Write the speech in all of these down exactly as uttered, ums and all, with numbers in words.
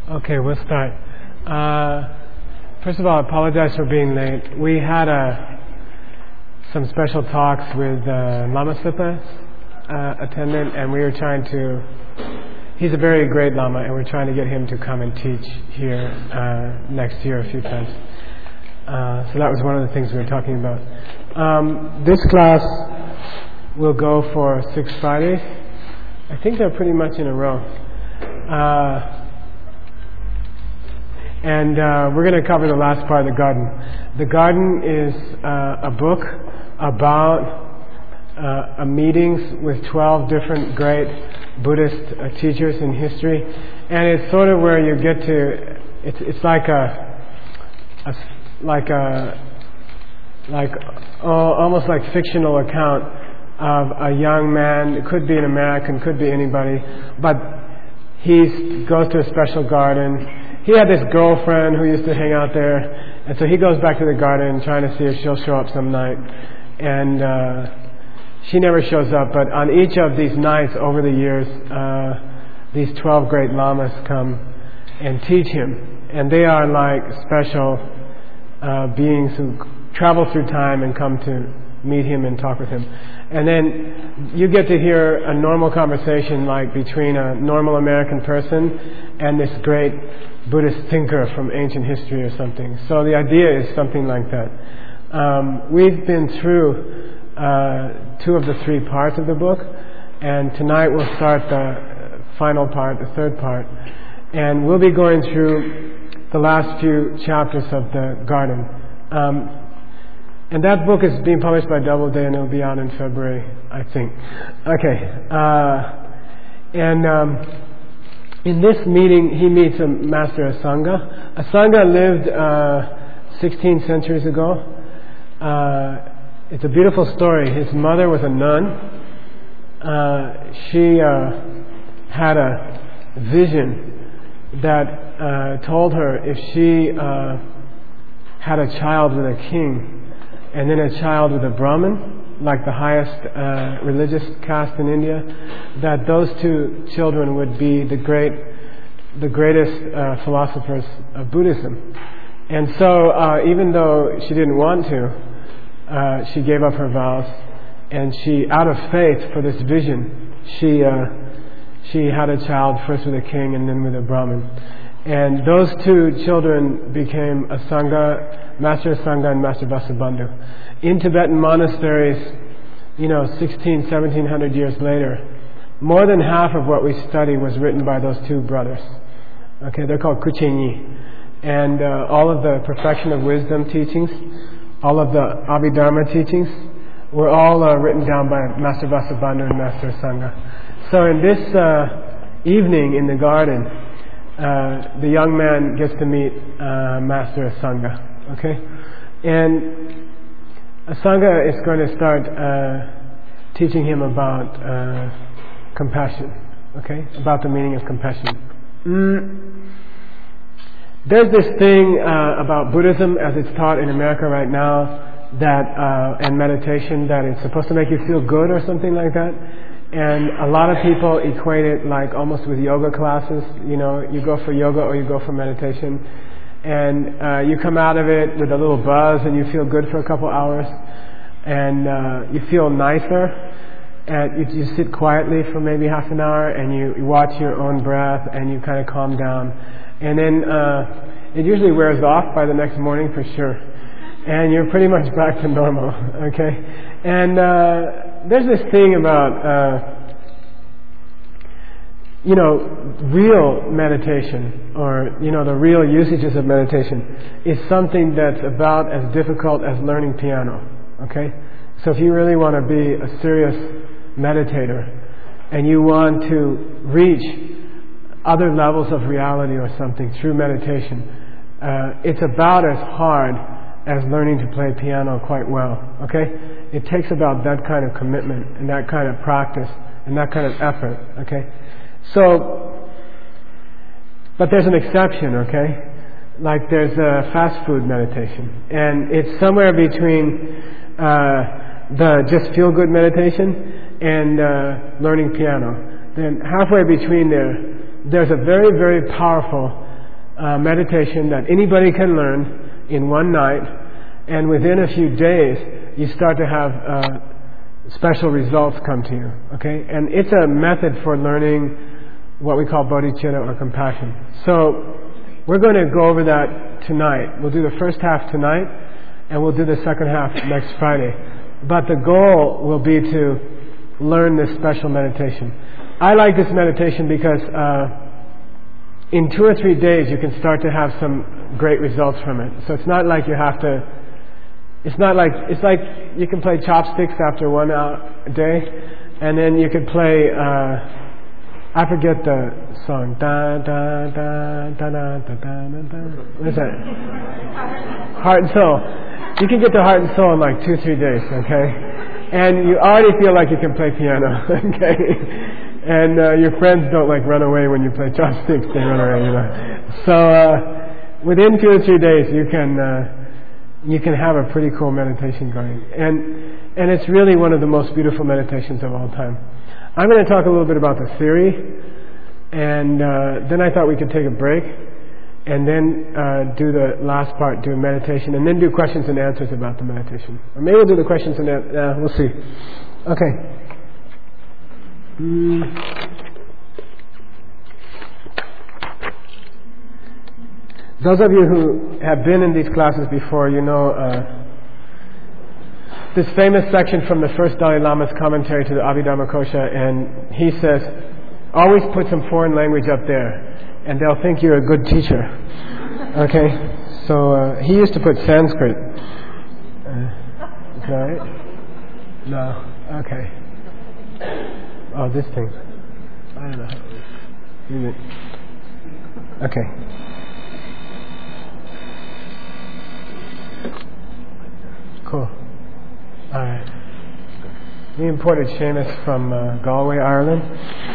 Okay, we'll start. Uh, first of all, I apologize for being late. We had uh, some special talks with uh, Lama Sipa uh, attendant, and we were trying to. He's a very great Lama, and we're trying to get him to come and teach here uh, next year a few times. Uh, so that was one of the things we were talking about. Um, this class will go for six Fridays. I think they're pretty much in a row. Uh, And uh, we're going to cover the last part of the garden. The garden is uh, a book about uh, a meetings with twelve different great Buddhist uh, teachers in history, and it's sort of where you get to. It's it's like a, a like a like uh, almost like fictional account of a young man. It could be an American, could be anybody, but he goes to a special garden. He had this girlfriend who used to hang out there, and so he goes back to the garden trying to see if she'll show up some night. And uh, she never shows up, but on each of these nights over the years, uh, these twelve great lamas come and teach him. And they are like special uh, beings who travel through time and come to meet him and talk with him. And then you get to hear a normal conversation like between a normal American person and this great Buddhist thinker from ancient history or something. So the idea is something like that. Um, we've been through uh, two of the three parts of the book, and tonight we'll start the final part, the third part, and we'll be going through the last few chapters of the garden. Um, and that book is being published by Doubleday, and it'll be out in February, I think. Okay. Uh, and... Um, In this meeting, he meets a master Asanga. Asanga lived uh, sixteen centuries ago. Uh, it's a beautiful story. His mother was a nun. Uh, she uh, had a vision that uh, told her if she uh, had a child with a king and then a child with a Brahmin, like the highest uh, religious caste in India, that those two children would be the great, the greatest uh, philosophers of Buddhism. And so, uh, even though she didn't want to, uh, she gave up her vows, and she, out of faith for this vision, she uh, she had a child first with a king and then with a Brahmin. And those two children became Asanga, Master Asanga and Master Vasubandhu. In Tibetan monasteries, you know, sixteen, seventeen hundred years later, more than half of what we study was written by those two brothers. Okay, they're called Kuchenyi. And uh, all of the perfection of wisdom teachings, all of the Abhidharma teachings, were all uh, written down by Master Vasubandhu and Master Asanga. So in this uh, evening in the garden, uh, the young man gets to meet uh, Master Asanga. Okay? And Asanga is going to start uh, teaching him about uh, compassion, okay? About the meaning of compassion. Mm. There's this thing uh, about Buddhism as it's taught in America right now, that uh, and meditation, that it's supposed to make you feel good or something like that. And a lot of people equate it like almost with yoga classes. You know, you go for yoga or you go for meditation. And uh, you come out of it with a little buzz and you feel good for a couple hours, and uh, you feel nicer, and you, you sit quietly for maybe half an hour and you, you watch your own breath and you kind of calm down, and then uh, it usually wears off by the next morning for sure, and you're pretty much back to normal. Okay, and uh, there's this thing about uh, you know, real meditation, or, you know, the real usages of meditation is something that's about as difficult as learning piano, okay? So if you really want to be a serious meditator and you want to reach other levels of reality or something through meditation, uh, it's about as hard as learning to play piano quite well, okay? It takes about that kind of commitment and that kind of practice and that kind of effort, okay? So, but there's an exception, okay? Like there's a fast food meditation, and it's somewhere between uh, the just feel good meditation and uh, learning piano. Then halfway between there, there's a very, very powerful uh, meditation that anybody can learn in one night, and within a few days you start to have uh, special results come to you. Okay, and it's a method for learning what we call bodhicitta or compassion. So we're going to go over that tonight. We'll do the first half tonight, and we'll do the second half next Friday. But the goal will be to learn this special meditation. I like this meditation because uh, in two or three days you can start to have some great results from it. So it's not like you have to, it's not like, it's like you can play chopsticks after one hour, day, and then you could play, uh, I forget the song, da da da da da da da da. What is that? Heart and Soul. You can get to Heart and Soul in like two, three days, okay? And you already feel like you can play piano, okay? And uh, your friends don't like run away when you play chopsticks; they run away, you know. So uh, within two or three days, you can uh, you can have a pretty cool meditation going, and and it's really one of the most beautiful meditations of all time. I'm going to talk a little bit about the theory, and uh, then I thought we could take a break, and then uh, do the last part, do a meditation, and then do questions and answers about the meditation. Or maybe we'll do the questions and answers. Uh, we'll see. Okay. Mm. Those of you who have been in these classes before, you know uh, this famous section from the first Dalai Lama's commentary to the Abhidharmakosha, and he says, always put some foreign language up there, and they'll think you're a good teacher. Okay? So uh, he used to put Sanskrit. Uh, is that right? No. Okay. Oh, this thing. I don't know. Okay. Cool. Alright. We imported Seamus from uh, Galway, Ireland.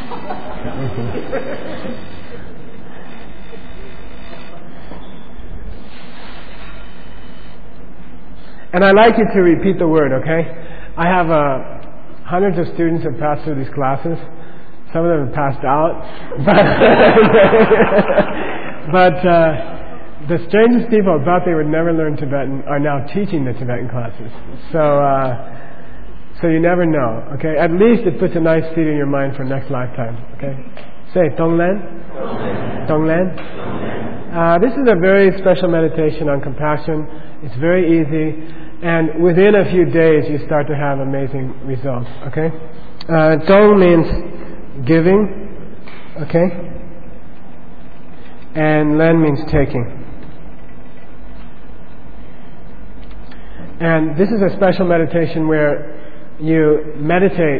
And I'd like you to repeat the word, okay? I have uh, hundreds of students have passed through these classes. Some of them have passed out. But, but uh, the strangest people who thought they would never learn Tibetan are now teaching the Tibetan classes. So, uh, so you never know, okay? At least it puts a nice seed in your mind for next lifetime, okay? Say, Tonglen. Tonglen. Uh, this is a very special meditation on compassion. It's very easy. And within a few days, you start to have amazing results, okay? Uh, Dong means giving, okay? And Len means taking. And this is a special meditation where you meditate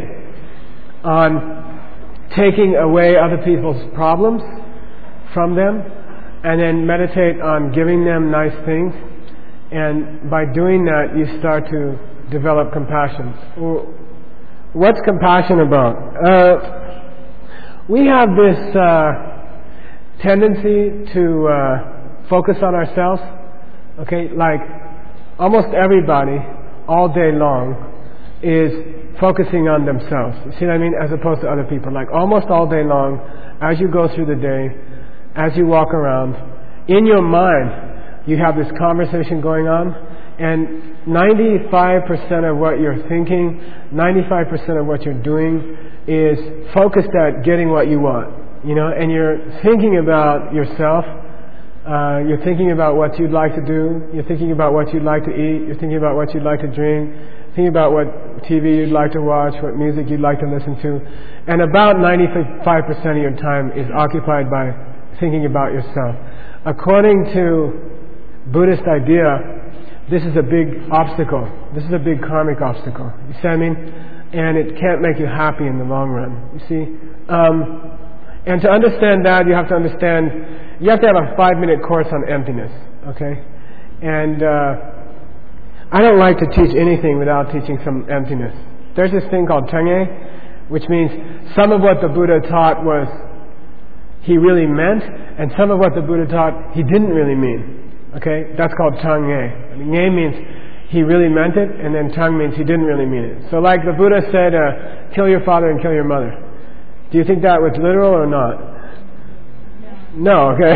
on taking away other people's problems from them, and then meditate on giving them nice things. And by doing that, you start to develop compassion. What's compassion about? Uh, we have this uh, tendency to uh, focus on ourselves. Okay, like almost everybody, all day long, is focusing on themselves. You see what I mean? As opposed to other people. Like almost all day long, as you go through the day, as you walk around, in your mind, you have this conversation going on, and ninety-five percent of what you're thinking, ninety-five percent of what you're doing is focused at getting what you want, you know, and you're thinking about yourself, uh, you're thinking about what you'd like to do, you're thinking about what you'd like to eat, you're thinking about what you'd like to drink, thinking about what T V you'd like to watch, what music you'd like to listen to, and about ninety-five percent of your time is occupied by thinking about yourself. According to Buddhist idea, this is a big obstacle. This is a big karmic obstacle. You see what I mean? And it can't make you happy in the long run. You see? Um, and to understand that, you have to understand, you have to have a five-minute course on emptiness. Okay? And uh, I don't like to teach anything without teaching some emptiness. There's this thing called Chang'e, which means some of what the Buddha taught was he really meant, and some of what the Buddha taught he didn't really mean. Okay, that's called Chang'e. I mean, Nge means he really meant it, and then Chang means he didn't really mean it. So like the Buddha said, uh, kill your father and kill your mother. Do you think that was literal or not? No, okay.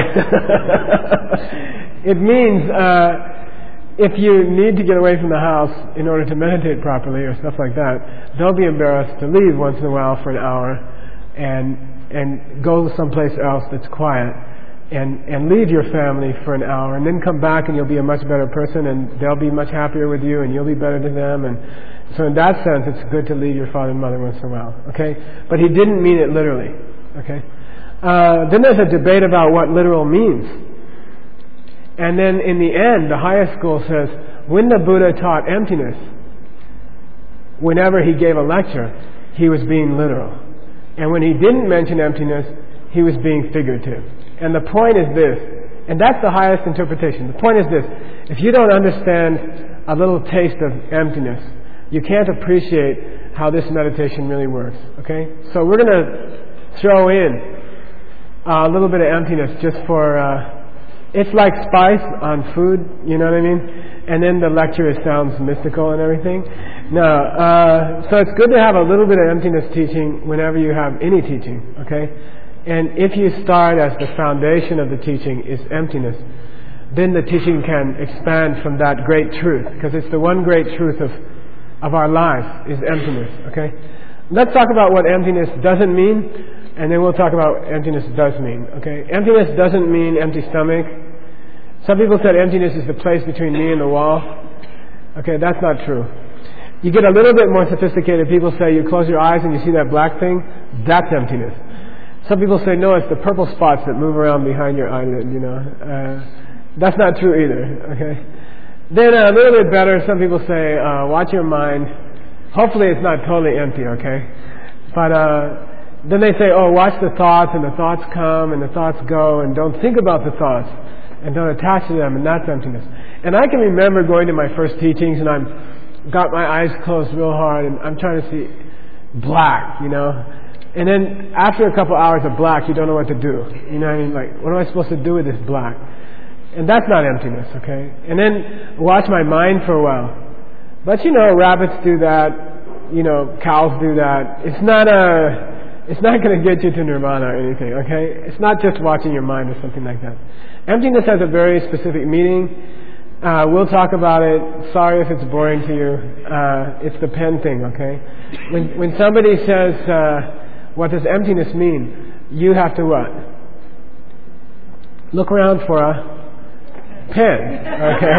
It means uh, if you need to get away from the house in order to meditate properly or stuff like that, don't be embarrassed to leave once in a while for an hour and and go someplace else that's quiet and, and leave your family for an hour and then come back and you'll be a much better person and they'll be much happier with you and you'll be better to them. And so in that sense, it's good to leave your father and mother once in a while, okay? But he didn't mean it literally, okay? Uh, then there's a debate about what literal means. And then in the end, the highest school says, when the Buddha taught emptiness, whenever he gave a lecture, he was being literal. And when he didn't mention emptiness, he was being figurative. And the point is this, and that's the highest interpretation. The point is this, if you don't understand a little taste of emptiness, you can't appreciate how this meditation really works, okay? So we're going to throw in a little bit of emptiness just for, uh, it's like spice on food, you know what I mean? And then the lecture sounds mystical and everything. No, uh, so it's good to have a little bit of emptiness teaching whenever you have any teaching, okay? And if you start as the foundation of the teaching is emptiness, then the teaching can expand from that great truth, because it's the one great truth of, of our life is emptiness, okay? Let's talk about what emptiness doesn't mean, and then we'll talk about what emptiness does mean, okay? Emptiness doesn't mean empty stomach. Some people said emptiness is the place between me and the wall. Okay, that's not true. You get a little bit more sophisticated. People say you close your eyes and you see that black thing. That's emptiness. Some people say, no, it's the purple spots that move around behind your eyelid, you know. Uh, that's not true either, okay? Then uh, a little bit better, some people say, uh, watch your mind. Hopefully it's not totally empty, okay? But uh, then they say, oh, watch the thoughts, and the thoughts come, and the thoughts go, and don't think about the thoughts, and don't attach to them, and that's emptiness. And I can remember going to my first teachings, and I'm got my eyes closed real hard, and I'm trying to see black, you know. And then after a couple hours of black, you don't know what to do. You know what I mean? Like, what am I supposed to do with this black? And that's not emptiness, okay? And then watch my mind for a while. But you know, rabbits do that. You know, cows do that. It's not a, it's not going to get you to nirvana or anything, okay? It's not just watching your mind or something like that. Emptiness has a very specific meaning. Uh, we'll talk about it. Sorry if it's boring to you. Uh, it's the pen thing, okay? When when somebody says, uh, what does emptiness mean? You have to what? Look around for a pen, okay?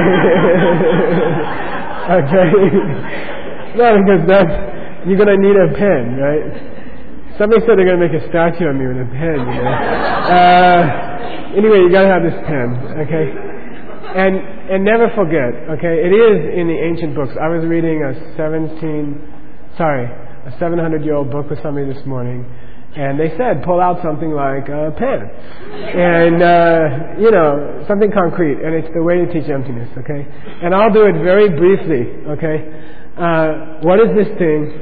Okay? No, because that's, you're going to need a pen, right? Somebody said they're going to make a statue of me with a pen, you know? Uh, anyway, you got to have this pen, okay? And and never forget, okay? It is in the ancient books. I was reading a seventeen, sorry, a seven hundred year old book with somebody this morning, and they said pull out something like a pen, and uh, you know, something concrete, and it's the way to teach emptiness, okay? And I'll do it very briefly, okay? Uh, what is this thing?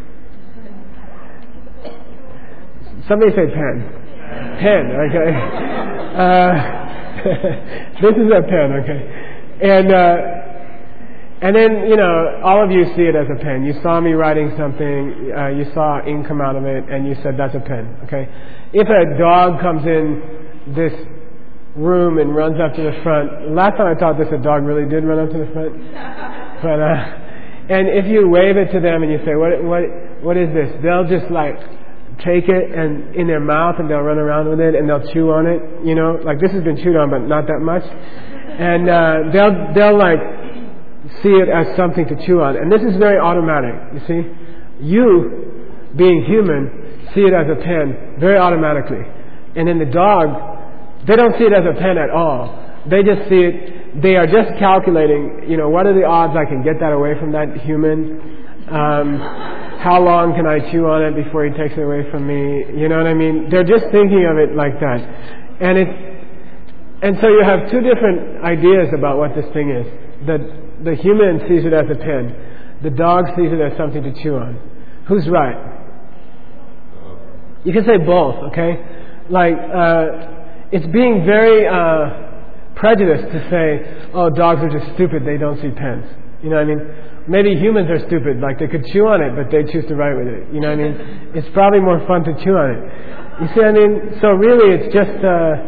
Somebody say pen. Pen, okay? Uh, this is a pen, okay? And uh, and then, you know, all of you see it as a pen. You saw me writing something, uh, you saw ink come out of it, and you said that's a pen, okay? If a dog comes in this room and runs up to the front, last time I taught this, a dog really did run up to the front. But uh, and if you wave it to them and you say, what what what is this? They'll just like take it and in their mouth and they'll run around with it and they'll chew on it, you know, like this has been chewed on but not that much, and uh, they'll they'll like see it as something to chew on, and this is very automatic. You see, you being human see it as a pen very automatically, and in the dog they don't see it as a pen at all. They just see it. They are just calculating, you know, what are the odds I can get that away from that human. Um, how long can I chew on it before he takes it away from me? You know what I mean? They're just thinking of it like that. And it's, and so you have two different ideas about what this thing is. The, the human sees it as a pen. The dog sees it as something to chew on. Who's right? You can say both, okay? Like, uh, it's being very uh, prejudiced to say, oh, dogs are just stupid, they don't see pens. You know what I mean? Maybe humans are stupid, like they could chew on it, but they choose to write with it. You know what I mean? It's probably more fun to chew on it. You see what I mean? So really it's just uh,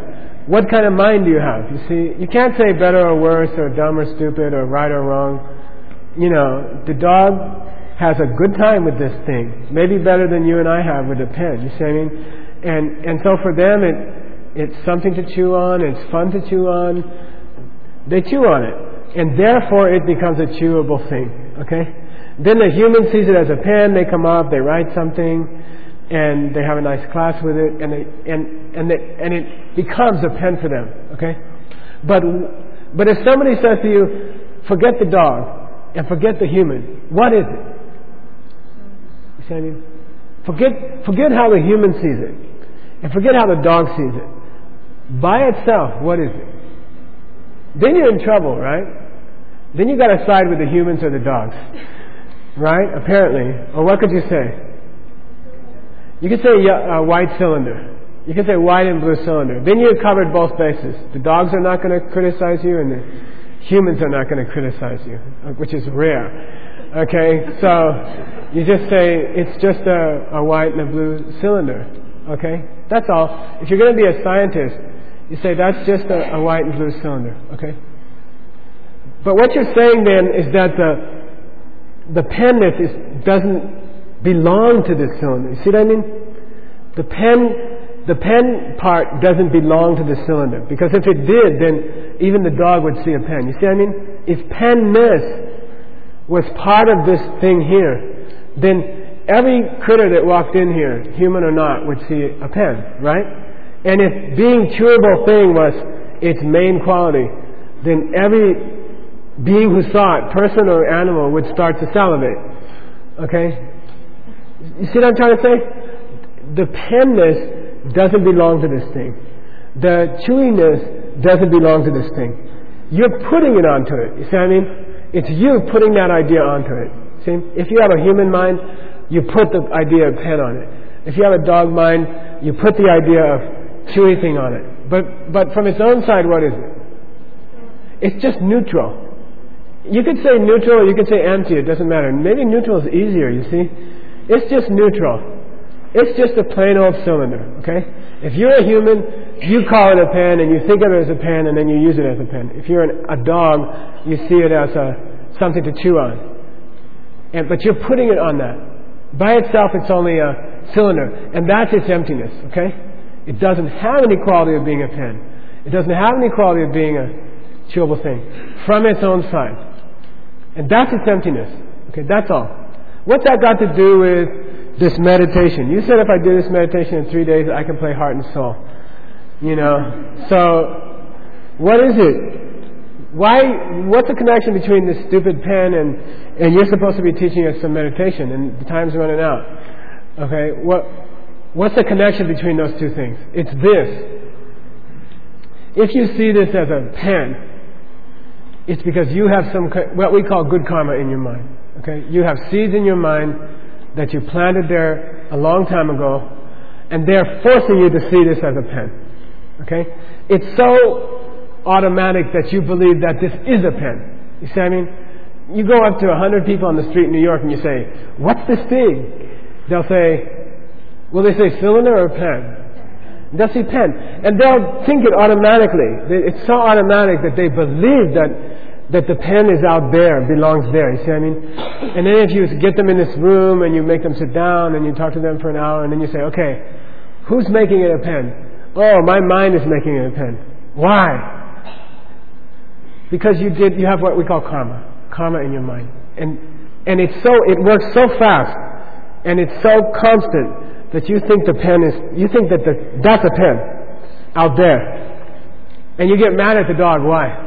what kind of mind do you have? You see, you can't say better or worse or dumb or stupid or right or wrong. You know, the dog has a good time with this thing, maybe better than you and I have with a pen. You see what I mean? And and so for them, it it's something to chew on. It's fun to chew on. They chew on it, and therefore it becomes a chewable thing. Okay. Then the human sees it as a pen. They come up, they write something, and they have a nice class with it, and they, and and they, and it becomes a pen for them. Okay. But but if somebody says to you, forget the dog and forget the human, what is it? You see what I mean? Forget forget how the human sees it, and forget how the dog sees it. By itself, what is it? Then you're in trouble, right? Then you got to side with the humans or the dogs, right? Apparently, or what could you say? You could say uh, white cylinder. You could say white and blue cylinder. Then you've covered both bases. The dogs are not going to criticize you, and the humans are not going to criticize you, which is rare. Okay, so you just say it's just a, a white and a blue cylinder. Okay, that's all. If you're going to be a scientist, you say that's just a, a white and blue cylinder. Okay, but what you're saying then is that the the penness is doesn't belong to this cylinder. You see what I mean? The pen, the pen part doesn't belong to the cylinder, because if it did, then even the dog would see a pen. You see what I mean? If penness was part of this thing here, then every critter that walked in here, human or not, would see a pen, right? And if being chewable thing was its main quality, then every being who saw it, person or animal, would start to salivate. Okay? You see what I'm trying to say? The penness doesn't belong to this thing. The chewiness doesn't belong to this thing. You're putting it onto it. You see what I mean? It's you putting that idea onto it. See? If you have a human mind, you put the idea of pen on it. If you have a dog mind, you put the idea of chewy thing on it. But but from its own side, what is it? It's just neutral. You could say neutral, or you could say empty. It doesn't matter. Maybe neutral is easier. You see, it's just neutral. It's just a plain old cylinder. Okay. If you're a human, you call it a pen, and you think of it as a pen, and then you use it as a pen. If you're an, a dog, you see it as a something to chew on. And but you're putting it on that. By itself, it's only a cylinder, and that's its emptiness. Okay. It doesn't have any quality of being a pen. It doesn't have any quality of being a chewable thing from its own side. And that's its emptiness. Okay, that's all. What's that got to do with this meditation? You said if I do this meditation in three days, I can play heart and soul. You know, so what is it? Why? What's the connection between this stupid pen and and you're supposed to be teaching us some meditation, and the time's running out? Okay, what? What's the connection between those two things? It's this. If you see this as a pen, it's because you have some, what we call good karma in your mind. Okay? You have seeds in your mind that you planted there a long time ago, and they're forcing you to see this as a pen. Okay? It's so automatic that you believe that this is a pen. You see what I mean? You go up to a hundred people on the street in New York and you say, "What's this thing?" They'll say, will they say cylinder or pen? They'll say pen. And they'll think it automatically. It's so automatic that they believe that that the pen is out there, belongs there. You see what I mean? And then if you get them in this room and you make them sit down and you talk to them for an hour and then you say, okay, who's making it a pen? Oh, my mind is making it a pen. Why? Because you did, you have what we call karma. Karma in your mind. And and it's so, it works so fast and it's so constant that you think the pen is, you think that the, that's a pen out there. And you get mad at the dog. Why?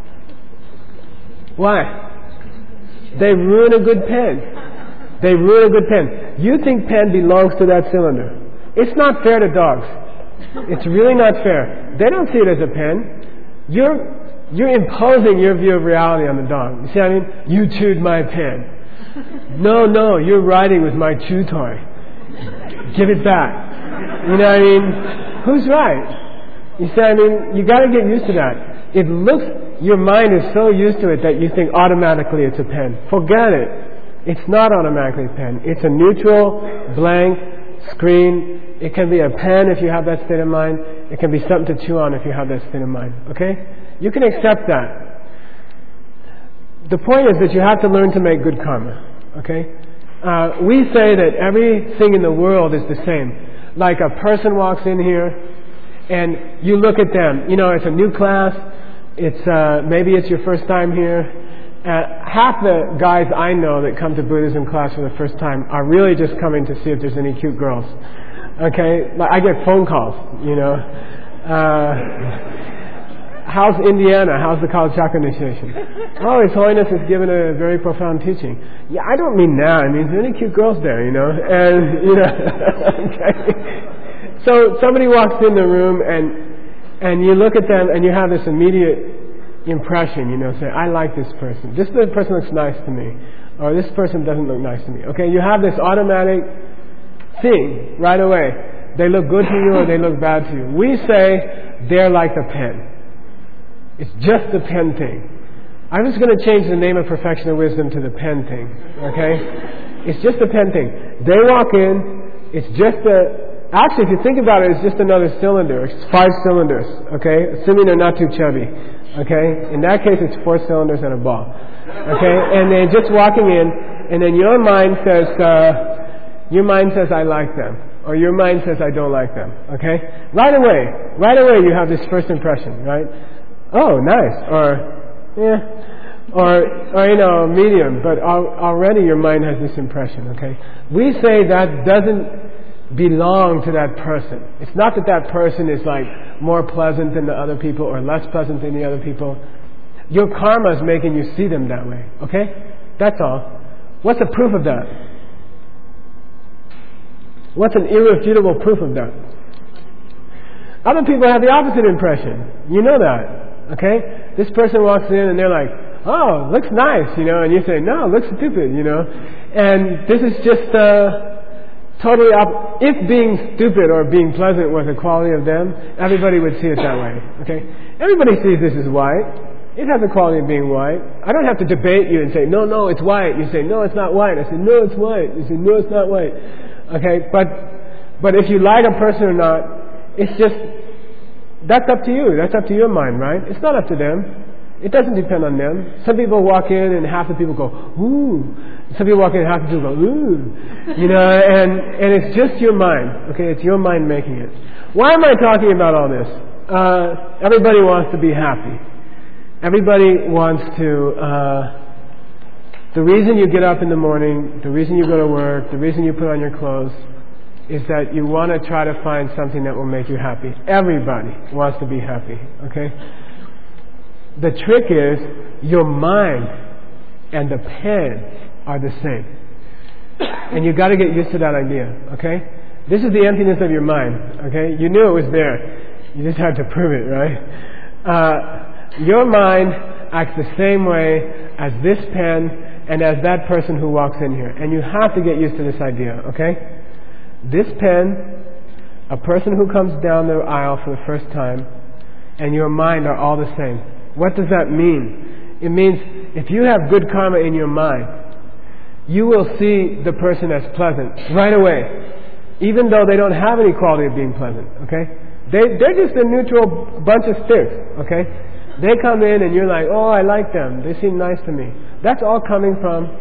Why? They ruin a good pen. They ruin a good pen. You think pen belongs to that cylinder. It's not fair to dogs. It's really not fair. They don't see it as a pen. You're you're imposing your view of reality on the dog. You see what I mean? You chewed my pen. No, no, you're riding with my chew toy. Give it back. You know what I mean? Who's right? You see what I mean? You got to get used to that. It looks, your mind is so used to it that you think automatically it's a pen. Forget it. It's not automatically a pen. It's a neutral, blank screen. It can be a pen if you have that state of mind. It can be something to chew on if you have that state of mind. Okay? You can accept that. The point is that you have to learn to make good karma. Okay? Uh, we say that everything in the world is the same. Like a person walks in here and you look at them. You know, it's a new class. It's uh, maybe it's your first time here. Uh, half the guys I know that come to Buddhism class for the first time are really just coming to see if there's any cute girls. Okay? Like I get phone calls, you know. Uh, how's Indiana? How's the college chakra initiation? Oh, His Holiness has given a very profound teaching. Yeah, I don't mean that. I mean, is there any cute girls there, you know? And, you know, okay. So somebody walks in the room and and you look at them and you have this immediate impression, you know, say, I like this person. This person looks nice to me. Or this person doesn't look nice to me. Okay, you have this automatic thing right away. They look good to you or they look bad to you. We say they're like the pen. It's just the pen thing. I'm just going to change the name of perfection and wisdom to the pen thing. Okay? It's just the pen thing. They walk in, it's just a... Actually, if you think about it, it's just another cylinder. It's five cylinders. Okay? Assuming they're not too chubby. Okay? In that case, it's four cylinders and a ball. Okay? And they're just walking in, and then your mind says, uh, your mind says, I like them. Or your mind says, I don't like them. Okay? Right away. Right away you have this first impression, right? Oh, nice. Or, yeah. Or, or, you know, medium. But al- already your mind has this impression, okay? We say that doesn't belong to that person. It's not that that person is like more pleasant than the other people or less pleasant than the other people. Your karma is making you see them that way, okay? That's all. What's the proof of that? What's an irrefutable proof of that? Other people have the opposite impression. You know that, okay? This person walks in and they're like, oh, looks nice, you know, and you say, no, looks stupid, you know. And this is just uh, totally up. If being stupid or being pleasant was a quality of them, everybody would see it that way, okay? Everybody sees this as white. It has the quality of being white. I don't have to debate you and say, no, no, it's white. You say, no, it's not white. I say, no, it's white. You say, no, it's not white. Okay, but but if you like a person or not, it's just, that's up to you. That's up to your mind, right? It's not up to them. It doesn't depend on them. Some people walk in and half the people go, ooh. Some people walk in and half the people go, ooh. You know, and, and it's just your mind. Okay, it's your mind making it. Why am I talking about all this? Uh, everybody wants to be happy. Everybody wants to, uh, the reason you get up in the morning, the reason you go to work, the reason you put on your clothes is that you want to try to find something that will make you happy. Everybody wants to be happy, okay? The trick is your mind and the pen are the same. And you've got to get used to that idea, okay? This is the emptiness of your mind, okay? You knew it was there. You just had to prove it, right? Uh, your mind acts the same way as this pen and as that person who walks in here. And you have to get used to this idea, okay? This pen, a person who comes down the aisle for the first time, and your mind are all the same. What does that mean? It means if you have good karma in your mind, you will see the person as pleasant right away, even though they don't have any quality of being pleasant, okay? They, they're just a neutral bunch of sticks, okay? They come in and you're like, oh, I like them. They seem nice to me. That's all coming from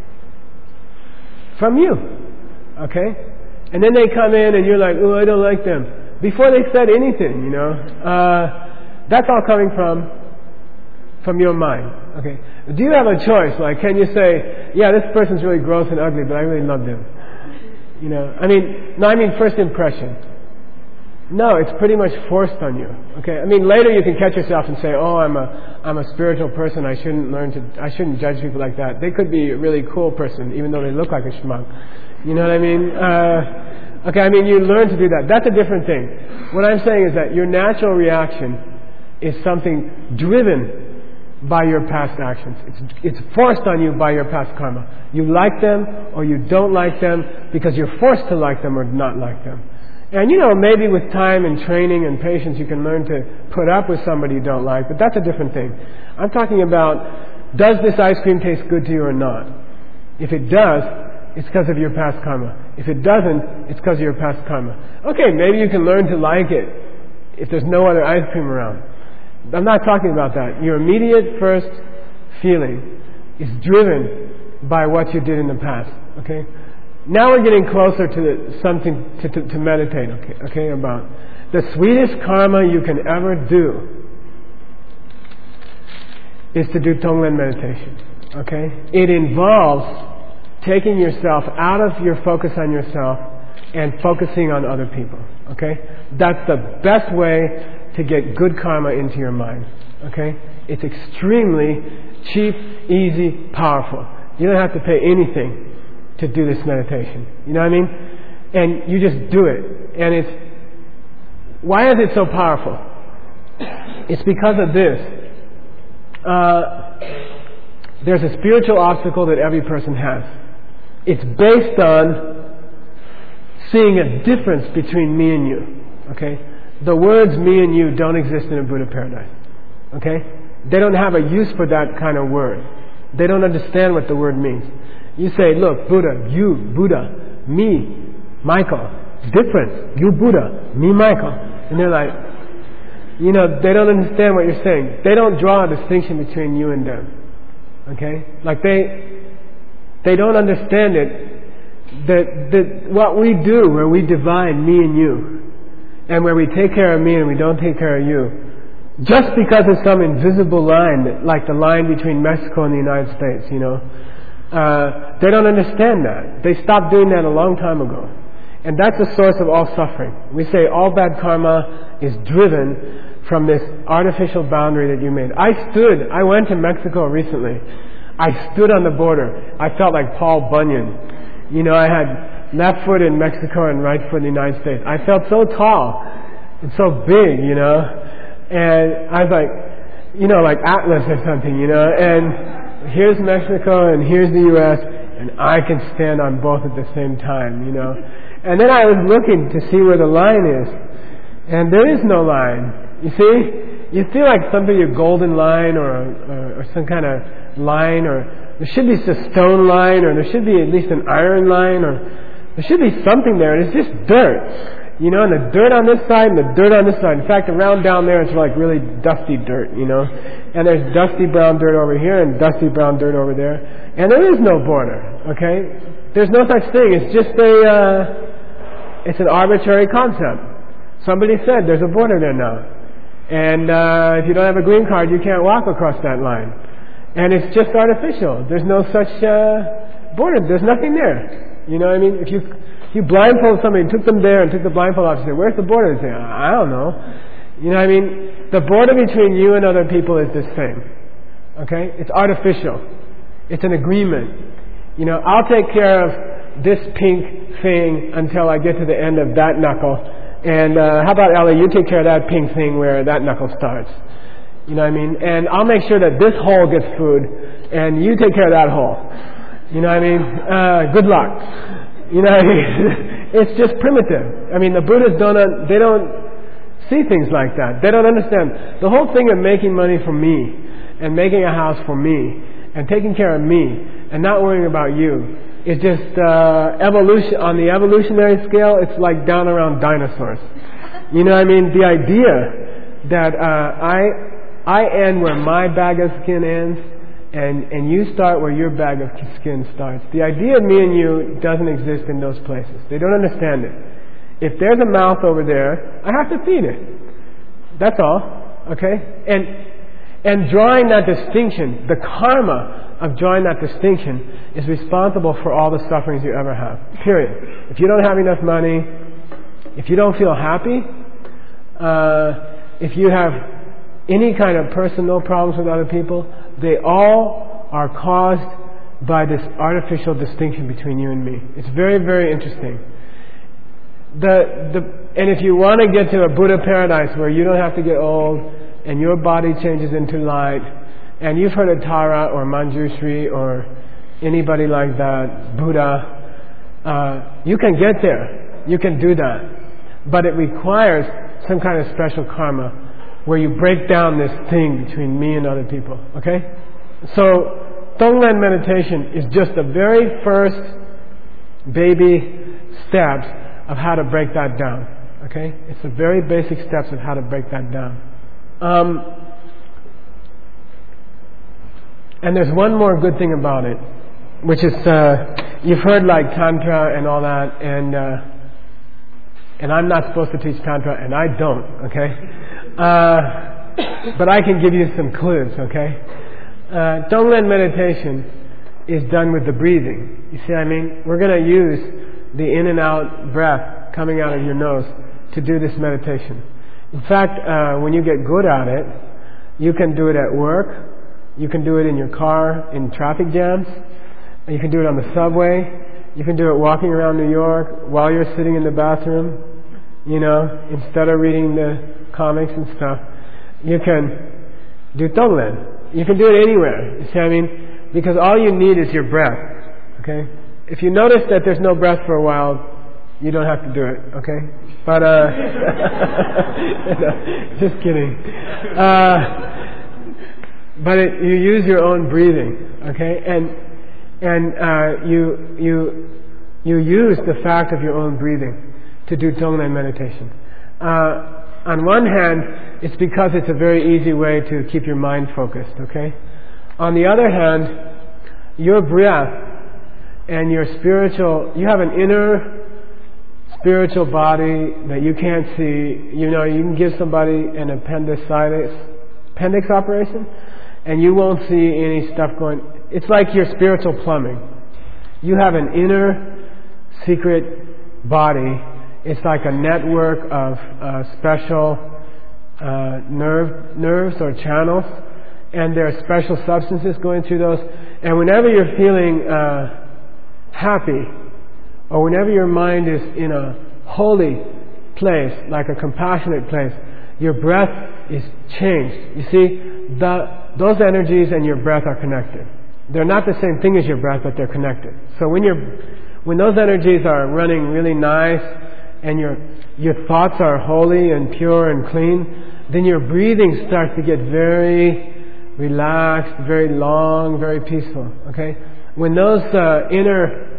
from you, okay? And then they come in and you're like, oh, I don't like them. Before they said anything, you know, uh, that's all coming from from your mind, okay? Do you have a choice? Like, can you say, yeah, this person's really gross and ugly, but I really love them? You know, I mean, no, I mean first impression. No, it's pretty much forced on you. Okay, I mean later you can catch yourself and say, "Oh, I'm a I'm a spiritual person. I shouldn't learn to. I shouldn't judge people like that. They could be a really cool person, even though they look like a schmuck." You know what I mean? Uh, okay, I mean you learn to do that. That's a different thing. What I'm saying is that your natural reaction is something driven by your past actions. It's it's forced on you by your past karma. You like them or you don't like them because you're forced to like them or not like them. And you know, maybe with time and training and patience you can learn to put up with somebody you don't like, but that's a different thing. I'm talking about, does this ice cream taste good to you or not? If it does, it's because of your past karma. If it doesn't, it's because of your past karma. Okay, maybe you can learn to like it if there's no other ice cream around. I'm not talking about that. Your immediate first feeling is driven by what you did in the past. Okay? Now we're getting closer to the, something to, to, to meditate. Okay? Okay? About the sweetest karma you can ever do is to do Tonglen meditation. Okay? It involves taking yourself out of your focus on yourself and focusing on other people. Okay? That's the best way to get good karma into your mind. Okay? It's extremely cheap, easy, powerful. You don't have to pay anything to do this meditation. You know what I mean? And you just do it. And it's, why is it so powerful? It's because of this. Uh, there's a spiritual obstacle that every person has. It's based on seeing a difference between me and you. Okay? The words me and you don't exist in a Buddha paradise. Okay? They don't have a use for that kind of word. They don't understand what the word means. You say, look, Buddha, you, Buddha, me, Michael, difference, you Buddha, me, Michael. And they're like, you know, they don't understand what you're saying. They don't draw a distinction between you and them. Okay? Like they, they don't understand it, that, that what we do where we divide me and you, and where we take care of me and we don't take care of you, just because of some invisible line, like the line between Mexico and the United States, you know, uh, they don't understand that. They stopped doing that a long time ago. And that's the source of all suffering. We say all bad karma is driven from this artificial boundary that you made. I stood, I went to Mexico recently. I stood on the border. I felt like Paul Bunyan. You know, I had left foot in Mexico and right foot in the United States. I felt so tall and so big, you know. And I was like, you know, like Atlas or something, you know. And here's Mexico and here's the U S and I can stand on both at the same time, you know. And then I was looking to see where the line is. And there is no line. You see? You feel like something, a golden line or, or, or some kind of line, or there should be a stone line, or there should be at least an iron line, or there should be something there. And it's just dirt. You know, and the dirt on this side and the dirt on this side. In fact, around down there it's like really dusty dirt, you know. And there's dusty brown dirt over here and dusty brown dirt over there. And there is no border, okay? There's no such thing. It's just a, uh, it's an arbitrary concept. Somebody said there's a border there now. And uh, if you don't have a green card, you can't walk across that line. And it's just artificial. There's no such uh, border. There's nothing there. You know what I mean? If you if you blindfold somebody, took them there and took the blindfold off and said, where's the border? They say, I don't know. You know what I mean? The border between you and other people is this thing. Okay? It's artificial. It's an agreement. You know, I'll take care of this pink thing until I get to the end of that knuckle. And uh, how about Ellie, you take care of that pink thing where that knuckle starts. You know what I mean? And I'll make sure that this hole gets food and you take care of that hole. You know what I mean? Uh, good luck. You know what I mean? It's just primitive. I mean, the Buddhists don't, uh, they don't see things like that. They don't understand. The whole thing of making money for me and making a house for me and taking care of me and not worrying about you is just uh, evolution. On the evolutionary scale, it's like down around dinosaurs. You know what I mean? The idea that uh, I I end where my bag of skin ends and, and you start where your bag of skin starts. The idea of me and you doesn't exist in those places. They don't understand it. If there's a mouth over there, I have to feed it. That's all. Okay? And and drawing that distinction, the karma of drawing that distinction is responsible for all the sufferings you ever have. Period. If you don't have enough money, if you don't feel happy, uh, if you have any kind of personal problems with other people, they all are caused by this artificial distinction between you and me. It's very, very interesting. The, the, and if you want to get to a Buddha paradise where you don't have to get old and your body changes into light, and you've heard of Tara or Manjushri or anybody like that, Buddha, uh, you can get there. You can do that. But it requires some kind of special karma where you break down this thing between me and other people. Okay? So, Tonglen meditation is just the very first baby steps of how to break that down. Okay? It's the very basic steps of how to break that down. Um, and there's one more good thing about it, which is, uh, you've heard like Tantra and all that, and uh, and I'm not supposed to teach Tantra, and I don't, okay? Uh, but I can give you some clues, okay? Uh, Tonglen meditation is done with the breathing. You see what I mean? We're going to use the in and out breath coming out of your nose to do this meditation. In fact, uh, when you get good at it, you can do it at work, you can do it in your car, in traffic jams, you can do it on the subway, you can do it walking around New York while you're sitting in the bathroom, you know, instead of reading the comics and stuff. You can do Tonglen. You can do it anywhere, you see what I mean? Because all you need is your breath, okay? If you notice that there's no breath for a while, you don't have to do it, okay? But, uh, no, just kidding. Uh, but it, you use your own breathing, okay? And and uh, you you you use the fact of your own breathing to do Tonglen meditation. Uh, on one hand, it's because it's a very easy way to keep your mind focused, okay? On the other hand, your breath and your spiritual, you have an inner spiritual body that you can't see. You know, you can give somebody an appendicitis, appendix operation, and you won't see any stuff going. It's like your spiritual plumbing. You have an inner secret body. It's like a network of uh, special uh, nerve nerves or channels, and there are special substances going through those. And whenever you're feeling uh, happy, or whenever your mind is in a holy place, like a compassionate place, your breath is changed. You see, the, those energies and your breath are connected. They're not the same thing as your breath, but they're connected. So when you're, when those energies are running really nice, and your your thoughts are holy and pure and clean, then your breathing starts to get very relaxed, very long, very peaceful. Okay, when those uh, inner,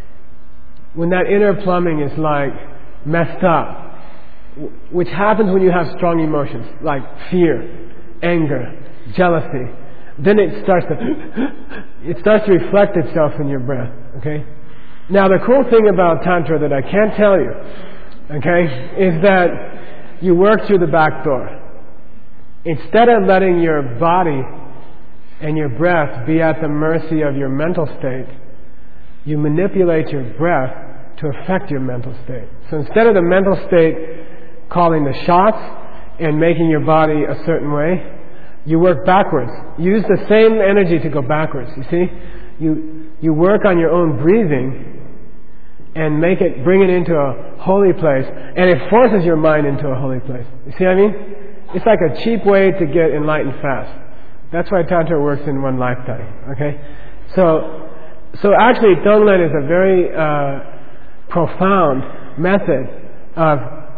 when that inner plumbing is like messed up, which happens when you have strong emotions like fear, anger, jealousy, then it starts to it starts to reflect itself in your breath. Okay. Now the cool thing about Tantra that I can't tell you, okay, is that you work through the back door. Instead of letting your body and your breath be at the mercy of your mental state, you manipulate your breath to affect your mental state. So instead of the mental state calling the shots and making your body a certain way, you work backwards. Use the same energy to go backwards, you see? You you work on your own breathing and make it, bring it into a holy place, and it forces your mind into a holy place. You see what I mean? It's like a cheap way to get enlightened fast. That's why Tantra works in one lifetime, okay? So, so actually Tonglen is a very uh, profound method of,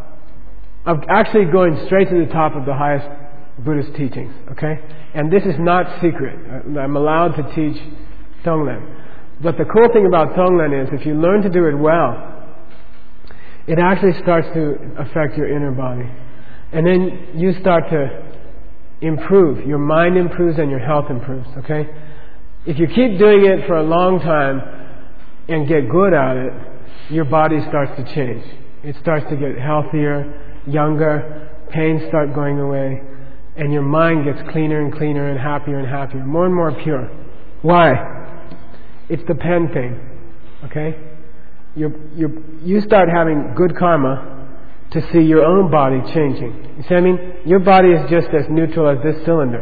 of actually going straight to the top of the highest Buddhist teachings, okay? And this is not secret. I'm allowed to teach Tonglen. But the cool thing about Tonglen is if you learn to do it well, it actually starts to affect your inner body. And then you start to improve. Your mind improves and your health improves, okay? If you keep doing it for a long time and get good at it, your body starts to change. It starts to get healthier, younger, pains start going away, and your mind gets cleaner and cleaner and happier and happier, more and more pure. Why? It's the pen thing, okay? You you you start having good karma to see your own body changing. You see what I mean? Your body is just as neutral as this cylinder.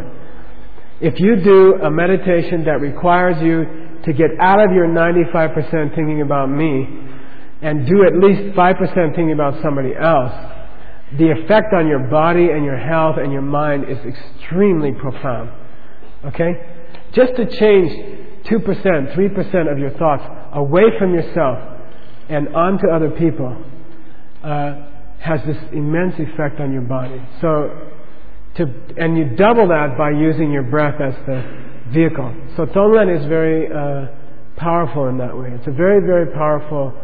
If you do a meditation that requires you to get out of your ninety-five percent thinking about me and do at least five percent thinking about somebody else, the effect on your body and your health and your mind is extremely profound. Okay? Just to change two percent, three percent of your thoughts away from yourself and onto other people uh, has this immense effect on your body. So, to, and you double that by using your breath as the vehicle. So Tonglen is very uh, powerful in that way. It's a very, very powerful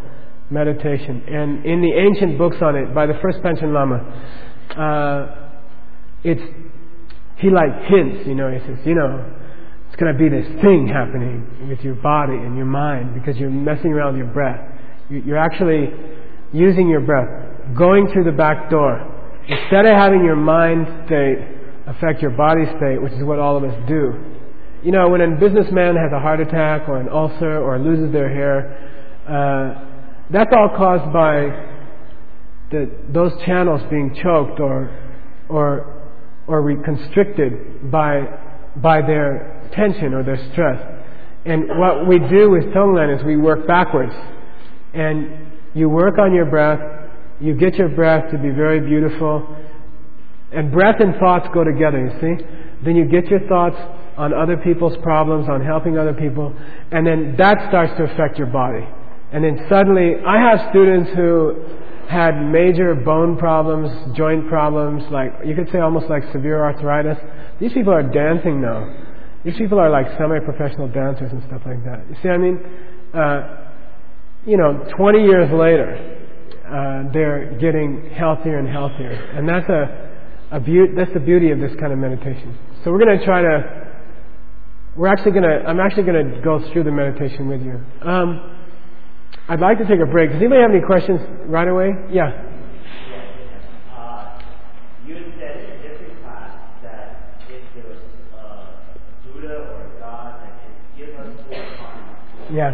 meditation. And in the ancient books on it, by the first Panchen Lama, uh, it's he like hints, you know, he says, you know, it's going to be this thing happening with your body and your mind because you're messing around with your breath. You're actually using your breath, going through the back door. Instead of having your mind state affect your body state, which is what all of us do. You know, when a businessman has a heart attack or an ulcer or loses their hair, uh, that's all caused by the, those channels being choked or or or re- constricted by by their tension or their stress. And what we do with Tonglen is we work backwards. And you work on your breath, you get your breath to be very beautiful, and breath and thoughts go together, you see? Then you get your thoughts on other people's problems, on helping other people, and then that starts to affect your body. And then suddenly, I have students who had major bone problems, joint problems, like, you could say almost like severe arthritis. These people are dancing now. These people are like semi-professional dancers and stuff like that. You see what I mean? Uh, you know, twenty years later, uh, they're getting healthier and healthier. And that's a, a beauty, that's the beauty of this kind of meditation. So we're going to try to, we're actually going to, I'm actually going to go through the meditation with you. Um, I'd like to take a break. Does anybody have any questions right away? Yeah. Uh, you had said in a different class that if there was a Buddha or a God that could give us full karma, Yeah.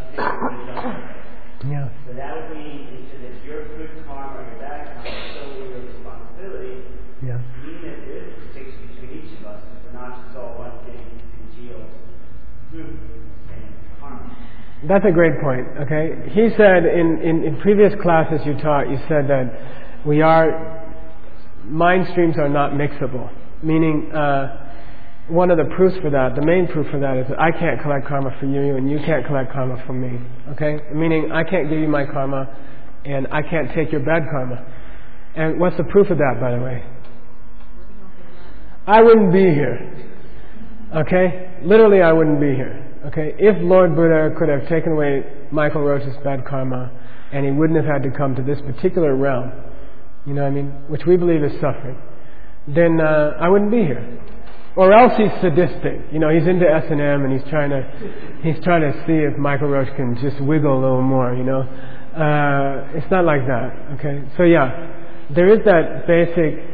Yeah. so that would mean instead of your good karma or your bad karma, so your responsibility, Yeah. meaning that there is a distinction between each of us, if we're not just all one thing congealed through the same karma. That's a great point, okay? He said in, in, in previous classes you taught, you said that we are, mind streams are not mixable. Meaning, uh, one of the proofs for that, the main proof for that is that I can't collect karma for you and you can't collect karma from me, okay? Meaning, I can't give you my karma and I can't take your bad karma. And what's the proof of that, by the way? I wouldn't be here, okay? Literally, I wouldn't be here. Okay, if Lord Buddha could have taken away Michael Roach's bad karma and he wouldn't have had to come to this particular realm, you know what I mean, which we believe is suffering, then uh, I wouldn't be here. Or else he's sadistic. You know, he's into S and M and he's trying to he's trying to see if Michael Roach can just wiggle a little more, you know. Uh, it's not like that, okay? So yeah, there is that basic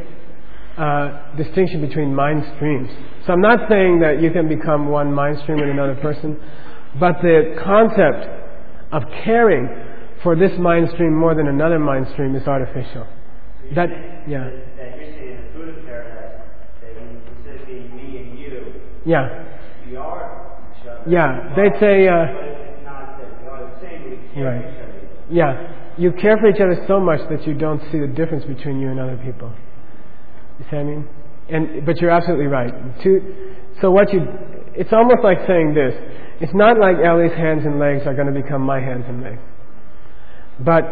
Uh, distinction between mind streams. So I'm not saying that you can become one mind stream with another person, but the concept of caring for this mind stream more than another mind stream is artificial. So that saying, yeah. That you're saying in Buddha paradise that instead of being me and you, Yeah. we are each other. Yeah. They'd say. Uh, but it's not that we are the same. We care right. for each other. Yeah. You care for each other so much that you don't see the difference between you and other people. You see what I mean? And, but you're absolutely right. To, so what you, it's almost like saying this. It's not like Ellie's hands and legs are going to become my hands and legs. But,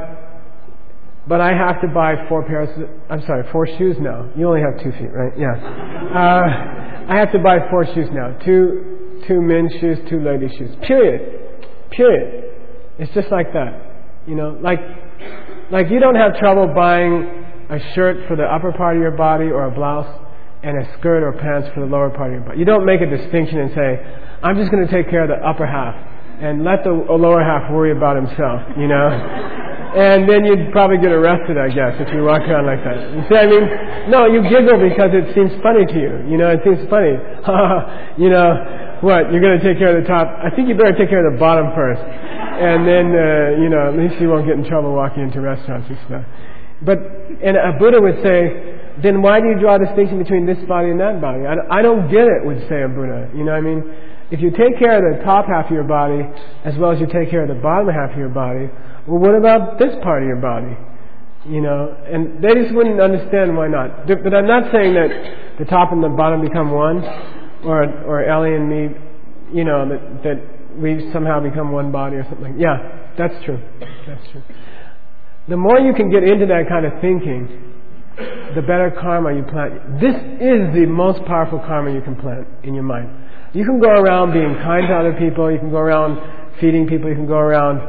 but I have to buy four pairs, of, I'm sorry, four shoes now. You only have two feet, right? Yeah. Uh, I have to buy four shoes now. Two, two men's shoes, two ladies' shoes. Period. Period. It's just like that. You know, like, like you don't have trouble buying a shirt for the upper part of your body or a blouse and a skirt or pants for the lower part of your body. You don't make a distinction and say, I'm just going to take care of the upper half and let the lower half worry about himself, you know. And then you'd probably get arrested, I guess, if you walk around like that. You see what I mean? No, you giggle because it seems funny to you. You know, it seems funny. You know, what, you're going to take care of the top? I think you better take care of the bottom first. And then, uh, you know, at least you won't get in trouble walking into restaurants and stuff. But, and a Buddha would say, then why do you draw a distinction between this body and that body? I, I don't get it, would say a Buddha. You know what I mean? If you take care of the top half of your body, as well as you take care of the bottom half of your body, well, what about this part of your body? You know, and they just wouldn't understand why not. But I'm not saying that the top and the bottom become one, or, or Ellie and me, you know, that, that we somehow become one body or something. Yeah, that's true. That's true. The more you can get into that kind of thinking, the better karma you plant. This is the most powerful karma you can plant in your mind. You can go around being kind to other people, you can go around feeding people, you can go around,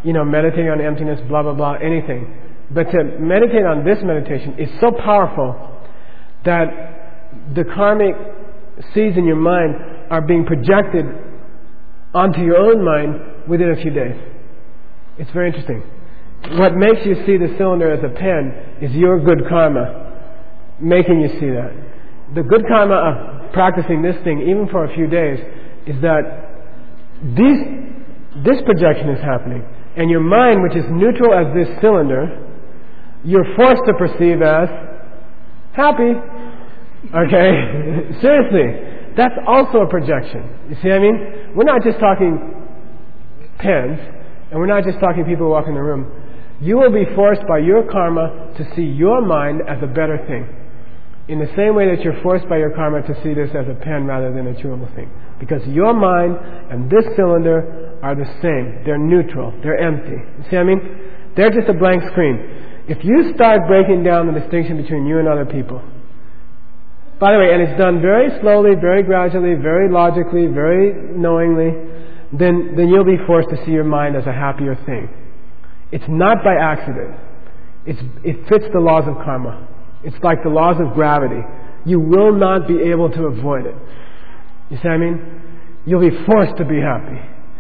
you know, meditating on emptiness, blah, blah, blah, anything. But to meditate on this meditation is so powerful that the karmic seeds in your mind are being projected onto your own mind within a few days. It's very interesting. What makes you see the cylinder as a pen is your good karma making you see that. The good karma of practicing this thing, even for a few days, is that these, this projection is happening. And your mind, which is neutral as this cylinder, you're forced to perceive as happy. Okay? Seriously. That's also a projection. You see what I mean? We're not just talking pens, and we're not just talking people who walk in the room. You will be forced by your karma to see your mind as a better thing. In the same way that you're forced by your karma to see this as a pen rather than a chewable thing. Because your mind and this cylinder are the same. They're neutral. They're empty. You see what I mean? They're just a blank screen. If you start breaking down the distinction between you and other people, by the way, and it's done very slowly, very gradually, very logically, very knowingly, then, then you'll be forced to see your mind as a happier thing. It's not by accident. It's, it fits the laws of karma. It's like the laws of gravity. You will not be able to avoid it. You see what I mean? You'll be forced to be happy.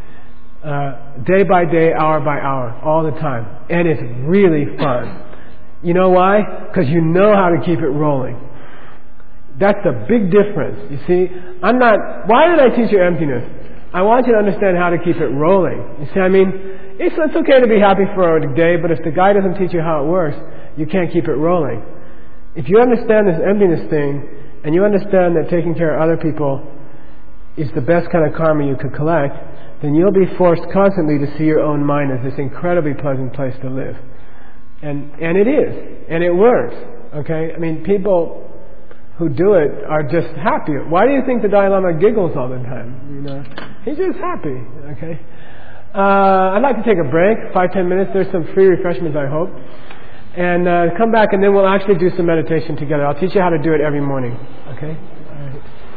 Uh, day by day, hour by hour, all the time. And it's really fun. You know why? Because you know how to keep it rolling. That's the big difference. You see, I'm not, why did I teach you emptiness? I want you to understand how to keep it rolling. You see what I mean? It's, it's okay to be happy for a day, but if the guy doesn't teach you how it works, you can't keep it rolling. If you understand this emptiness thing, and you understand that taking care of other people is the best kind of karma you could collect, then you'll be forced constantly to see your own mind as this incredibly pleasant place to live. And and it is. And it works. Okay? I mean, people who do it are just happy. Why do you think the Dalai Lama giggles all the time? You know, he's just happy. Okay? Uh, I'd like to take a break, five, ten minutes. There's some free refreshments, I hope. And uh, come back, and then we'll actually do some meditation together. I'll teach you how to do it every morning. Okay? All right.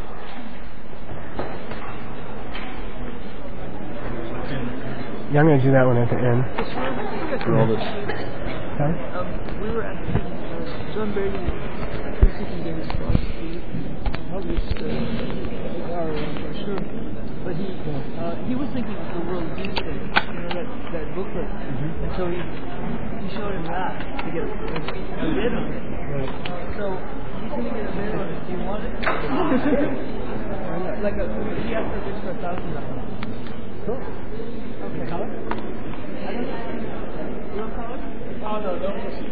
Yeah, I'm going to do that one at the end. For all this. Sorry? Um, we were at uh, John Brady visiting the response to published uh, our brochure, but he uh, he was thinking of the World View thing, you know, that, that booklet, mm-hmm. and so he he showed him that to get a, a bid on it. Right. So he's going to get a bid on it. Do you want it? Like a, he asked for this for a thousand dollars. Cool. Okay. Color? I don't know. You want color? Oh no, don't proceed.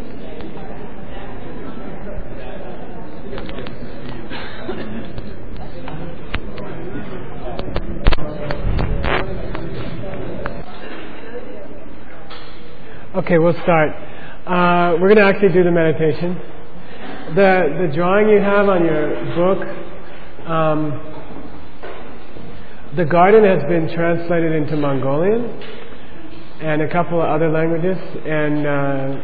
Okay, we'll start. Uh, we're going to actually do the meditation. The the drawing you have on your book, um, the garden has been translated into Mongolian and a couple of other languages, and uh,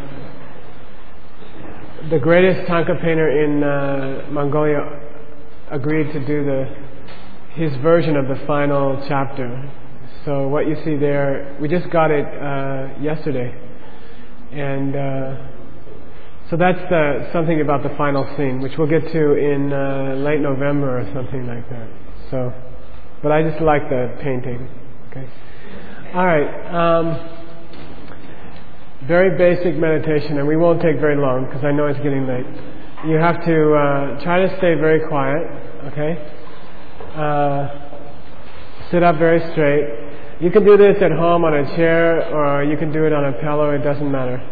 the greatest Thangka painter in uh, Mongolia agreed to do the his version of the final chapter. So what you see there, we just got it uh, yesterday. And uh, so that's uh, something about the final scene, which we'll get to in uh, late November or something like that. So, but I just like the painting. Okay. All right. Um, very basic meditation, and we won't take very long because I know it's getting late. You have to uh, try to stay very quiet. Okay. Uh, sit up very straight. You can do this at home on a chair, or you can do it on a pillow, it doesn't matter.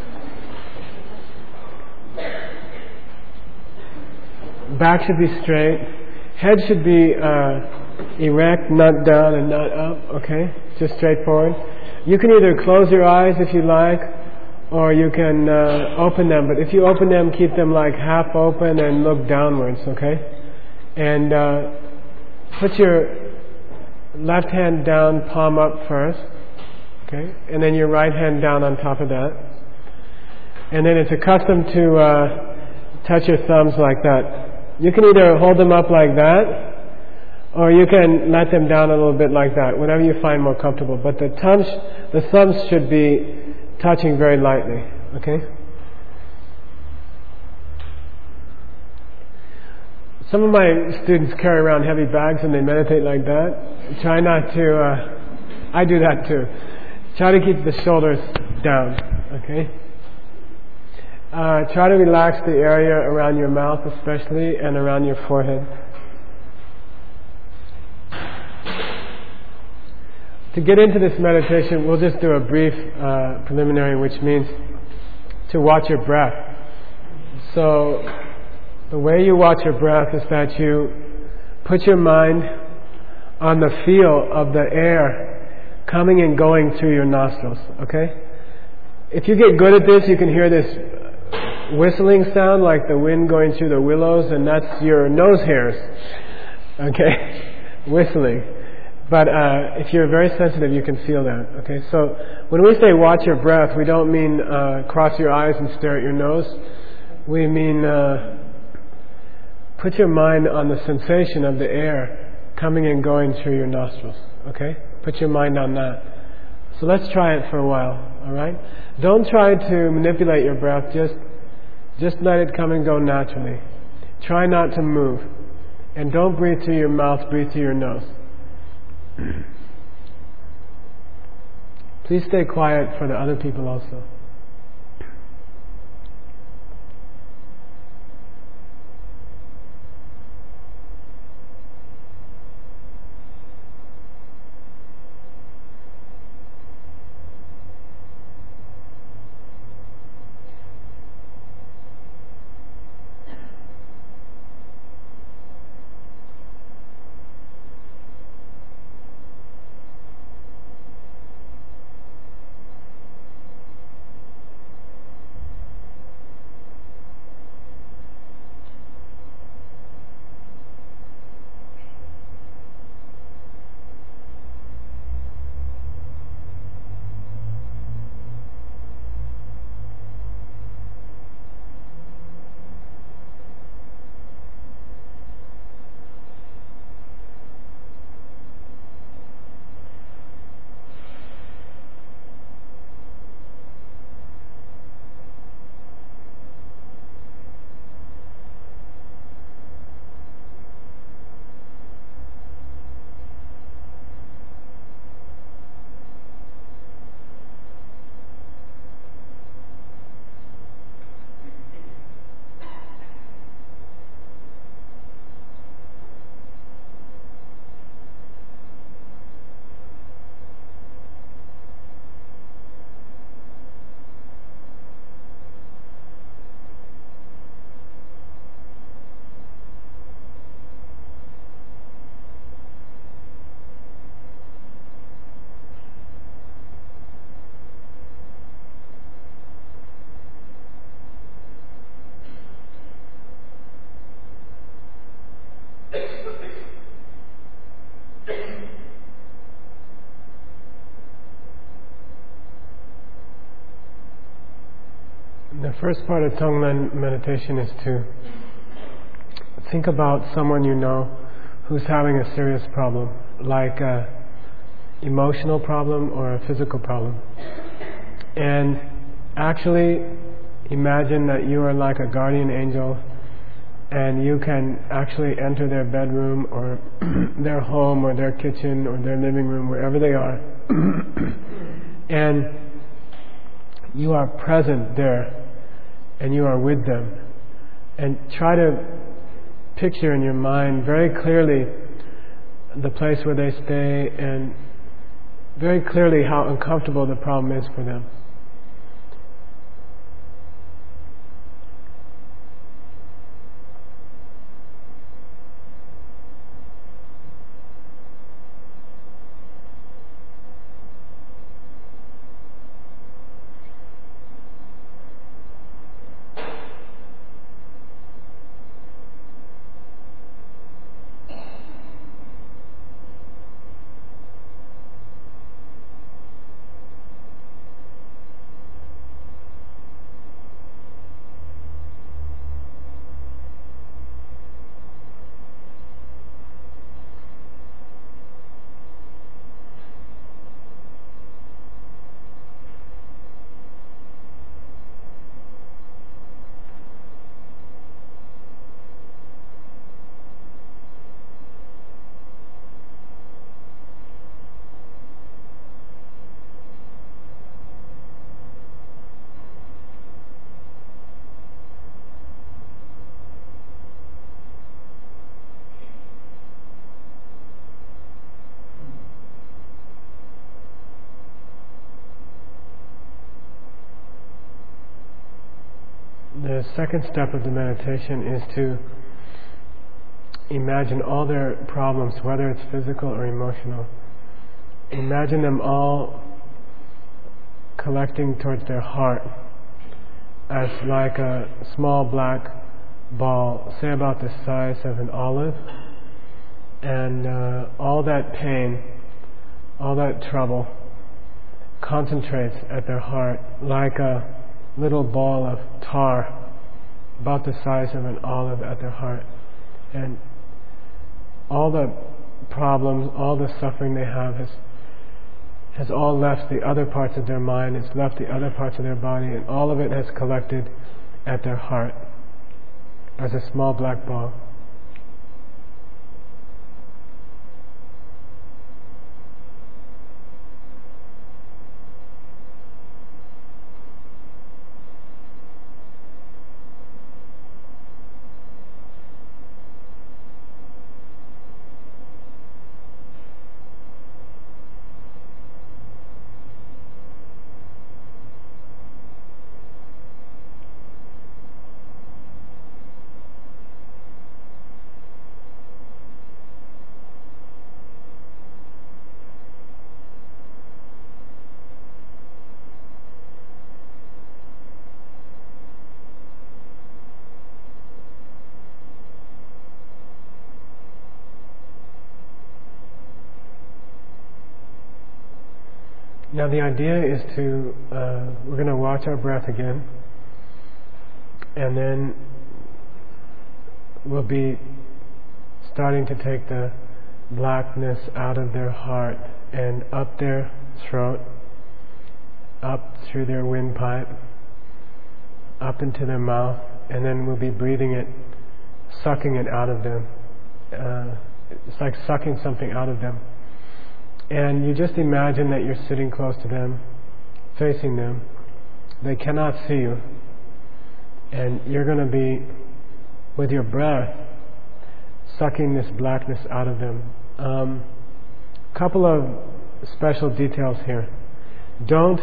Back should be straight. Head should be uh, erect, not down and not up, okay? Just straightforward. You can either close your eyes if you like, or you can uh, open them. But if you open them, keep them like half open and look downwards, okay? And uh, put your left hand down, palm up first, okay, and then your right hand down on top of that. And then it's accustomed to uh, touch your thumbs like that. You can either hold them up like that, Or you can let them down a little bit like that, whatever you find more comfortable. But the thumbs, the thumbs should be touching very lightly, okay? Some of my students carry around heavy bags and they meditate like that. Try not to, uh, I do that too. Try to keep the shoulders down, okay? Uh, try to relax the area around your mouth especially and around your forehead. To get into this meditation, we'll just do a brief uh, preliminary, which means to watch your breath. So, the way you watch your breath is that you put your mind on the feel of the air coming and going through your nostrils, okay? If you get good at this, you can hear this whistling sound like the wind going through the willows, and that's your nose hairs, okay? Whistling. But uh, if you're very sensitive, you can feel that. Okay, so when we say watch your breath, we don't mean uh, cross your eyes and stare at your nose. We mean uh, put your mind on the sensation of the air coming and going through your nostrils. Okay, put your mind on that. So let's try it for a while. All right. Don't try to manipulate your breath. Just just let it come and go naturally. Try not to move, and don't breathe through your mouth. Breathe through your nose. Please stay quiet for the other people also. The first part of Tonglen meditation is to think about someone you know who's having a serious problem, like an emotional problem or a physical problem. And actually imagine that you are like a guardian angel and you can actually enter their bedroom or their home or their kitchen or their living room, wherever they are. And you are present there and you are with them. And try to picture in your mind very clearly the place where they stay and very clearly how uncomfortable the problem is for them. the second step of the meditation is to imagine all their problems, whether it's physical or emotional. Imagine them all collecting towards their heart as like a small black ball, say about the size of an olive, and uh, all that pain, all that trouble concentrates at their heart like a little ball of tar about the size of an olive at their heart. And all the problems, all the suffering they have has has all left the other parts of their mind, it's left the other parts of their body, and all of it has collected at their heart as a small black ball. Now the idea is to, uh, we're going to watch our breath again, and then we'll be starting to take the blackness out of their heart and up their throat, up through their windpipe, up into their mouth, and then we'll be breathing it, sucking it out of them. Uh, it's like sucking something out of them. And you just imagine that you're sitting close to them, facing them. They cannot see you. And you're going to be, with your breath, sucking this blackness out of them. A um, couple of special details here. Don't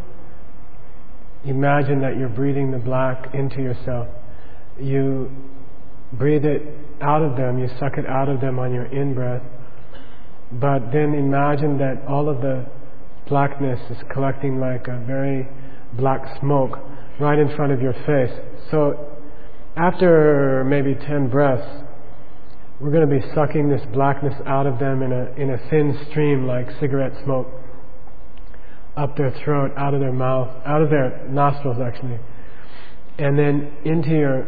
imagine that you're breathing the black into yourself. You breathe it out of them, you suck it out of them on your in-breath. But then imagine that all of the blackness is collecting like a very black smoke right in front of your face. So after maybe ten breaths, we're going to be sucking this blackness out of them in a in a thin stream like cigarette smoke, up their throat, out of their mouth, out of their nostrils actually, and then into your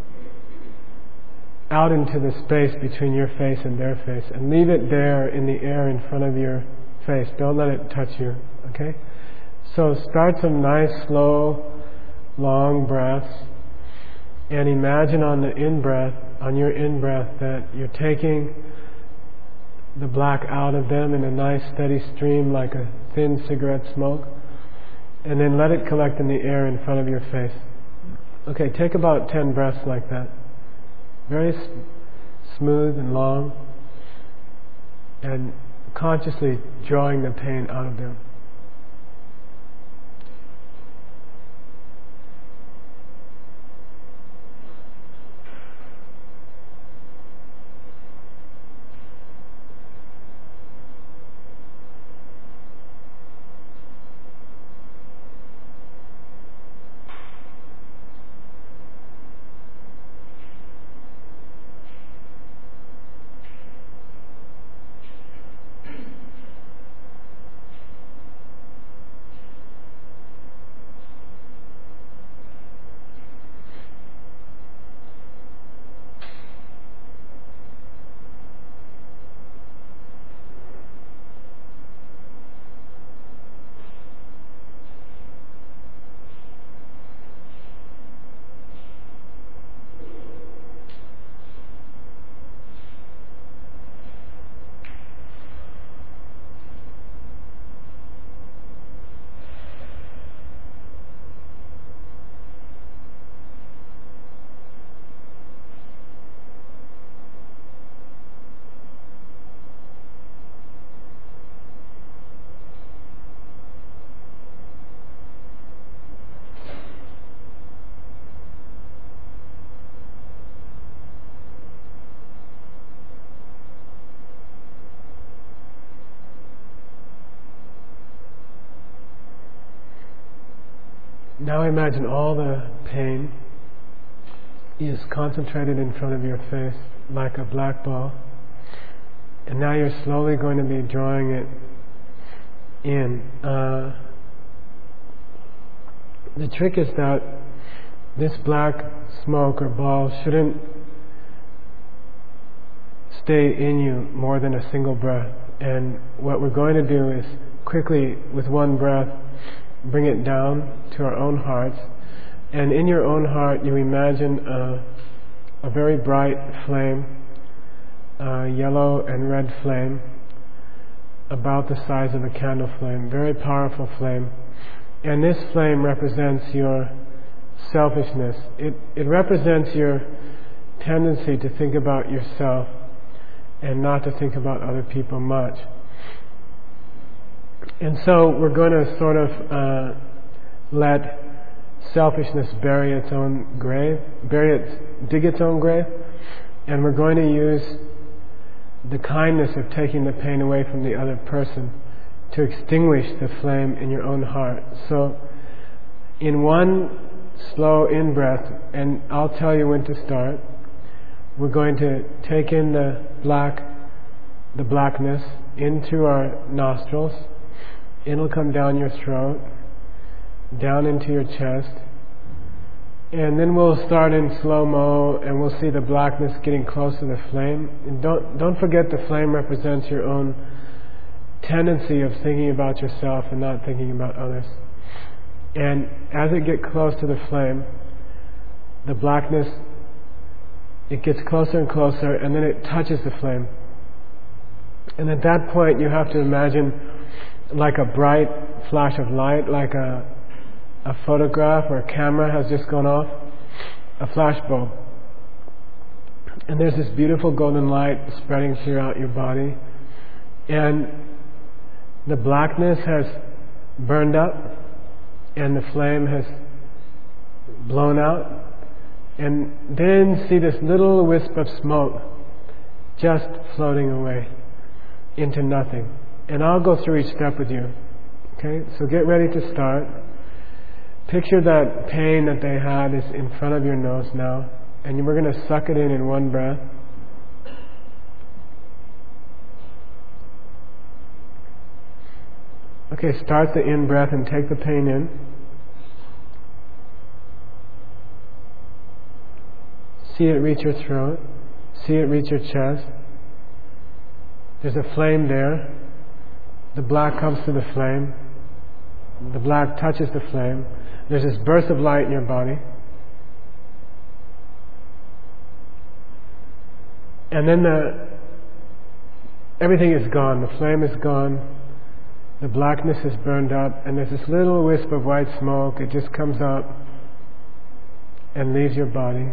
out into the space between your face and their face, and leave it there in the air in front of your face. Don't let it touch you, okay? So start some nice, slow, long breaths, and imagine on the in-breath, on your in-breath, that you're taking the black out of them in a nice, steady stream like a thin cigarette smoke, and then let it collect in the air in front of your face. Okay, take about ten breaths like that. Very s- smooth and long, and consciously drawing the pain out of them. Now imagine all the pain is concentrated in front of your face like a black ball. And now you're slowly going to be drawing it in. Uh, the trick is that this black smoke or ball shouldn't stay in you more than a single breath. And what we're going to do is quickly, with one breath, bring it down to our own hearts. And in your own heart, you imagine a, a very bright flame, a yellow and red flame, about the size of a candle flame, very powerful flame. And this flame represents your selfishness. It, it represents your tendency to think about yourself and not to think about other people much. And so we're going to sort of uh, let selfishness bury its own grave, bury its, dig its own grave, and we're going to use the kindness of taking the pain away from the other person to extinguish the flame in your own heart. So in one slow in-breath, and I'll tell you when to start, we're going to take in the black, the blackness into our nostrils. It'll come down your throat, down into your chest, and then we'll start in slow-mo, and we'll see the blackness getting close to the flame. And don't don't forget, the flame represents your own tendency of thinking about yourself and not thinking about others. And as it gets close to the flame, the blackness, it gets closer and closer, and then it touches the flame. And at that point, you have to imagine like a bright flash of light, like a a photograph or a camera has just gone off, a flash bulb. And there's this beautiful golden light spreading throughout your body. And the blackness has burned up, and the flame has blown out. And then see this little wisp of smoke just floating away into nothing. And I'll go through each step with you. Okay, so get ready to start. Picture that pain that they had is in front of your nose now, and we're going to suck it in in one breath. Okay, start the in-breath and take the pain in. See it reach your throat. See it reach your chest. There's a flame there. The black comes to the flame. The black touches the flame. There's this burst of light in your body. And then the everything is gone. The flame is gone. The blackness is burned up. And there's this little wisp of white smoke. It just comes up and leaves your body.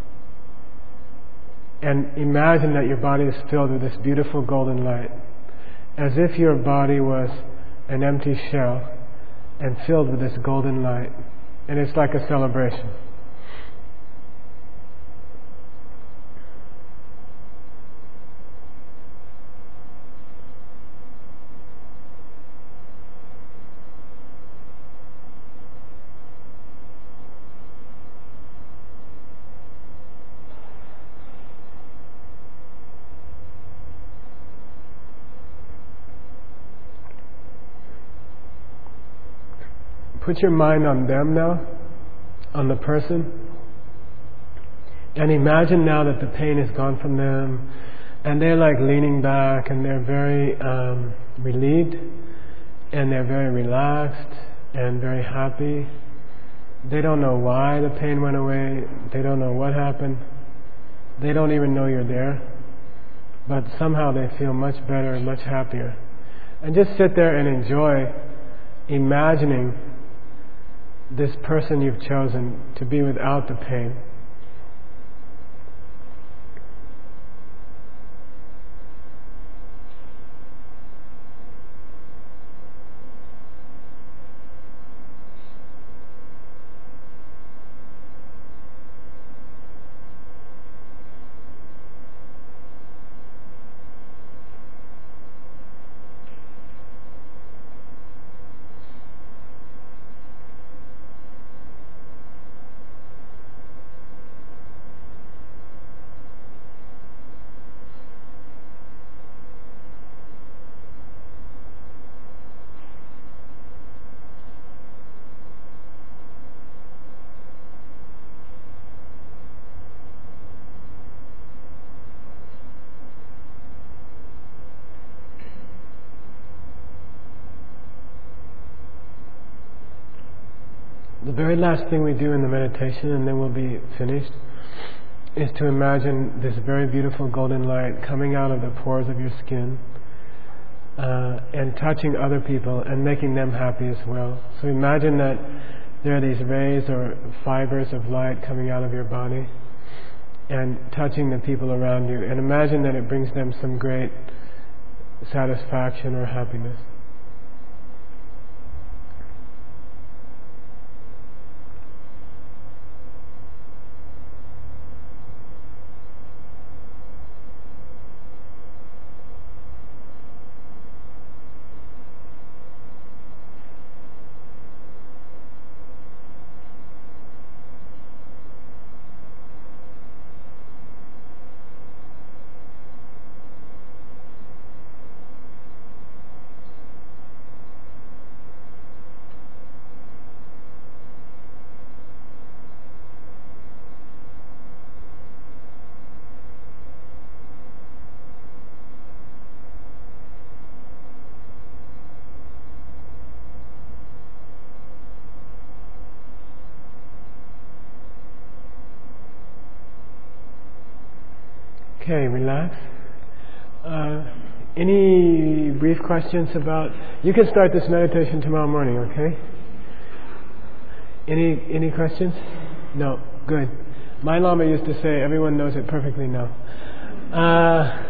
And imagine that your body is filled with this beautiful golden light, as if your body was an empty shell and filled with this golden light. And it's like a celebration. Put your mind on them now, on the person, and imagine now that the pain is gone from them, and they're like leaning back, and they're very um, relieved, and they're very relaxed, and very happy. They don't know why the pain went away. They don't know what happened. They don't even know you're there, but somehow they feel much better and much happier. And just sit there and enjoy imagining this person you've chosen to be without the pain. The very last thing we do in the meditation, and then we'll be finished, is to imagine this very beautiful golden light coming out of the pores of your skin uh, and touching other people and making them happy as well. So imagine that there are these rays or fibers of light coming out of your body and touching the people around you, and imagine that it brings them some great satisfaction or happiness. Okay, relax. Uh, any brief questions about... You can start this meditation tomorrow morning, okay? Any any questions? No. Good. My Lama used to say, everyone knows it perfectly now. Uh,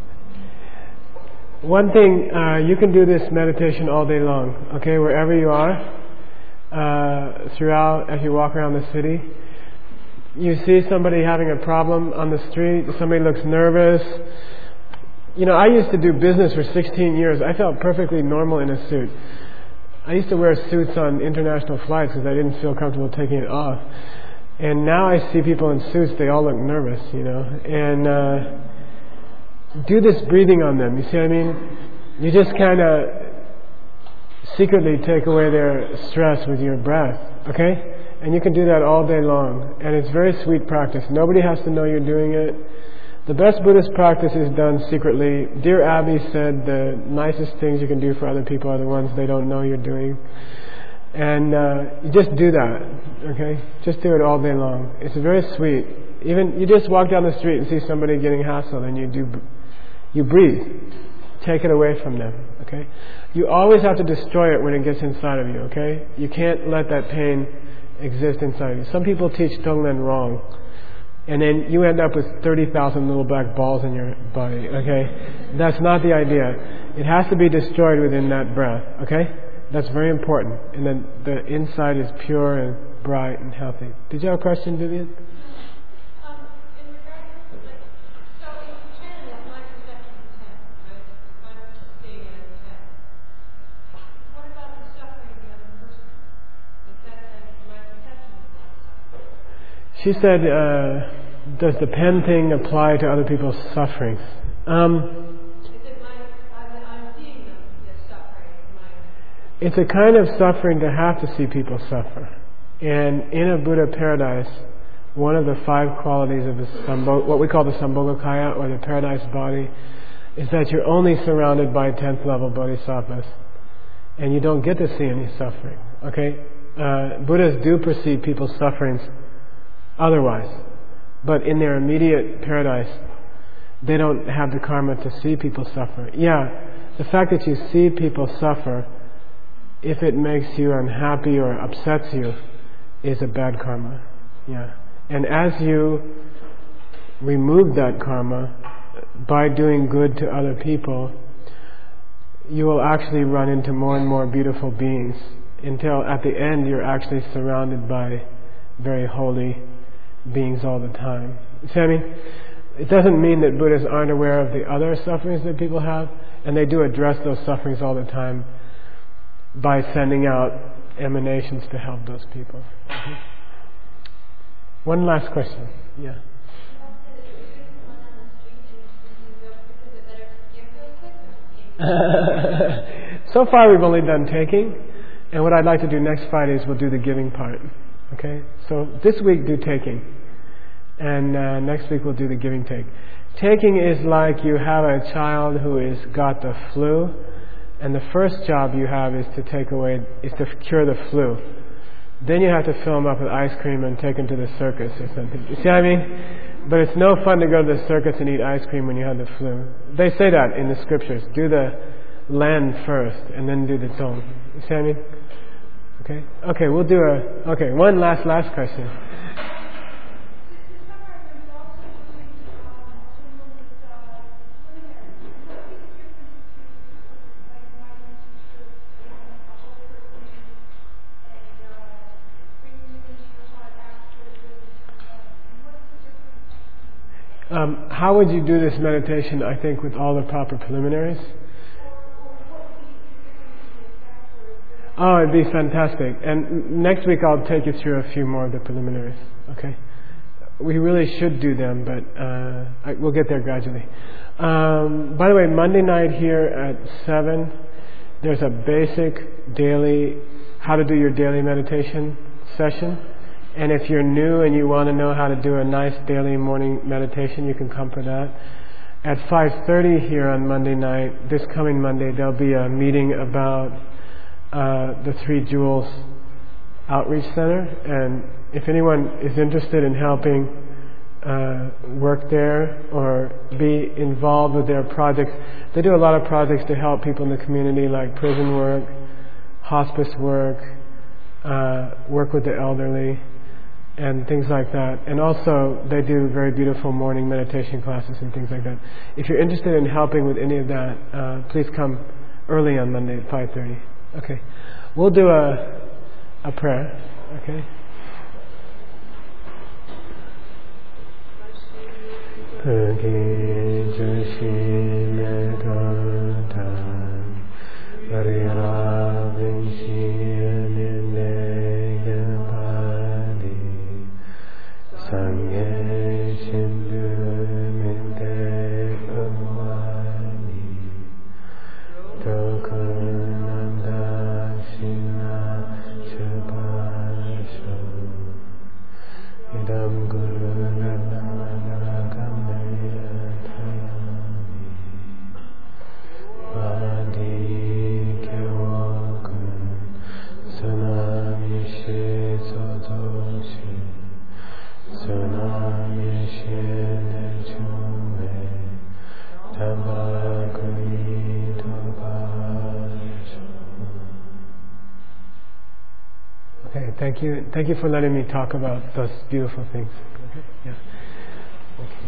one thing, uh, you can do this meditation all day long, okay? Wherever you are, uh, throughout, as you walk around the city. You see somebody having a problem on the street, somebody looks nervous. You know, I used to do business for sixteen years. I felt perfectly normal in a suit. I used to wear suits on international flights because I didn't feel comfortable taking it off. And now I see people in suits, they all look nervous, you know. And uh, do this breathing on them, you see what I mean? You just kind of secretly take away their stress with your breath, okay? And you can do that all day long. And it's very sweet practice. Nobody has to know you're doing it. The best Buddhist practice is done secretly. Dear Abby said the nicest things you can do for other people are the ones they don't know you're doing. And uh, you just do that, okay? Just do it all day long. It's very sweet. Even you just walk down the street and see somebody getting hassled, and you do, you breathe. Take it away from them, okay? You always have to destroy it when it gets inside of you, okay? You can't let that pain exist inside you. Some people teach Tonglen wrong, and then you end up with thirty thousand little black balls in your body, okay? That's not the idea. It has to be destroyed within that breath, okay? That's very important. And then the inside is pure and bright and healthy. Did you have a question, Vivian? She said, uh, does the pen thing apply to other people's sufferings? Um, Is it my, I'm seeing them as suffering? My... It's a kind of suffering to have to see people suffer. And in a Buddha paradise, one of the five qualities of the Sambho, what we call the Sambhogakaya, or the paradise body, is that you're only surrounded by tenth level bodhisattvas. And you don't get to see any suffering. Okay? Uh, Buddhas do perceive people's sufferings otherwise, but in their immediate paradise, they don't have the karma to see people suffer. Yeah, the fact that you see people suffer, if it makes you unhappy or upsets you, is a bad karma. Yeah, and as you remove that karma by doing good to other people, you will actually run into more and more beautiful beings until at the end you're actually surrounded by very holy beings all the time. See what I mean? It doesn't mean that Buddhists aren't aware of the other sufferings that people have, and they do address those sufferings all the time by sending out emanations to help those people. Mm-hmm. One last question. Yeah. So far we've only done taking, and what I'd like to do next Friday is we'll do the giving part. Okay, so this week do taking, and uh, next week we'll do the giving take. Taking is like you have a child who has got the flu, and the first job you have is to take away, is to cure the flu. then you have to fill them up with ice cream and take them to the circus or something. You see what I mean? But it's no fun to go to the circus and eat ice cream when you have the flu. They say that in the scriptures. Do the land first and then do the zone. You see what I mean? Okay? Okay, we'll do a... Okay, one last, last question. Um, how would you do this meditation, I think, with all the proper preliminaries? Oh, it'd be fantastic. And next week I'll take you through a few more of the preliminaries. Okay? We really should do them, but uh, I, we'll get there gradually. Um, by the way, Monday night here at seven, there's a basic daily, how to do your daily meditation session. And if you're new and you want to know how to do a nice daily morning meditation, you can come for that. At five thirty here on Monday night, this coming Monday, there'll be a meeting about uh, the Three Jewels Outreach Center. And if anyone is interested in helping uh, work there or be involved with their projects, they do a lot of projects to help people in the community, like prison work, hospice work, uh, work with the elderly, and things like that. And also they do very beautiful morning meditation classes and things like that. If you're interested in helping with any of that, uh, please come early on Monday at five thirty. Okay. We'll do a a prayer. Okay. Okay, thank you. Thank you for letting me talk about those beautiful things. Okay, yeah. Okay.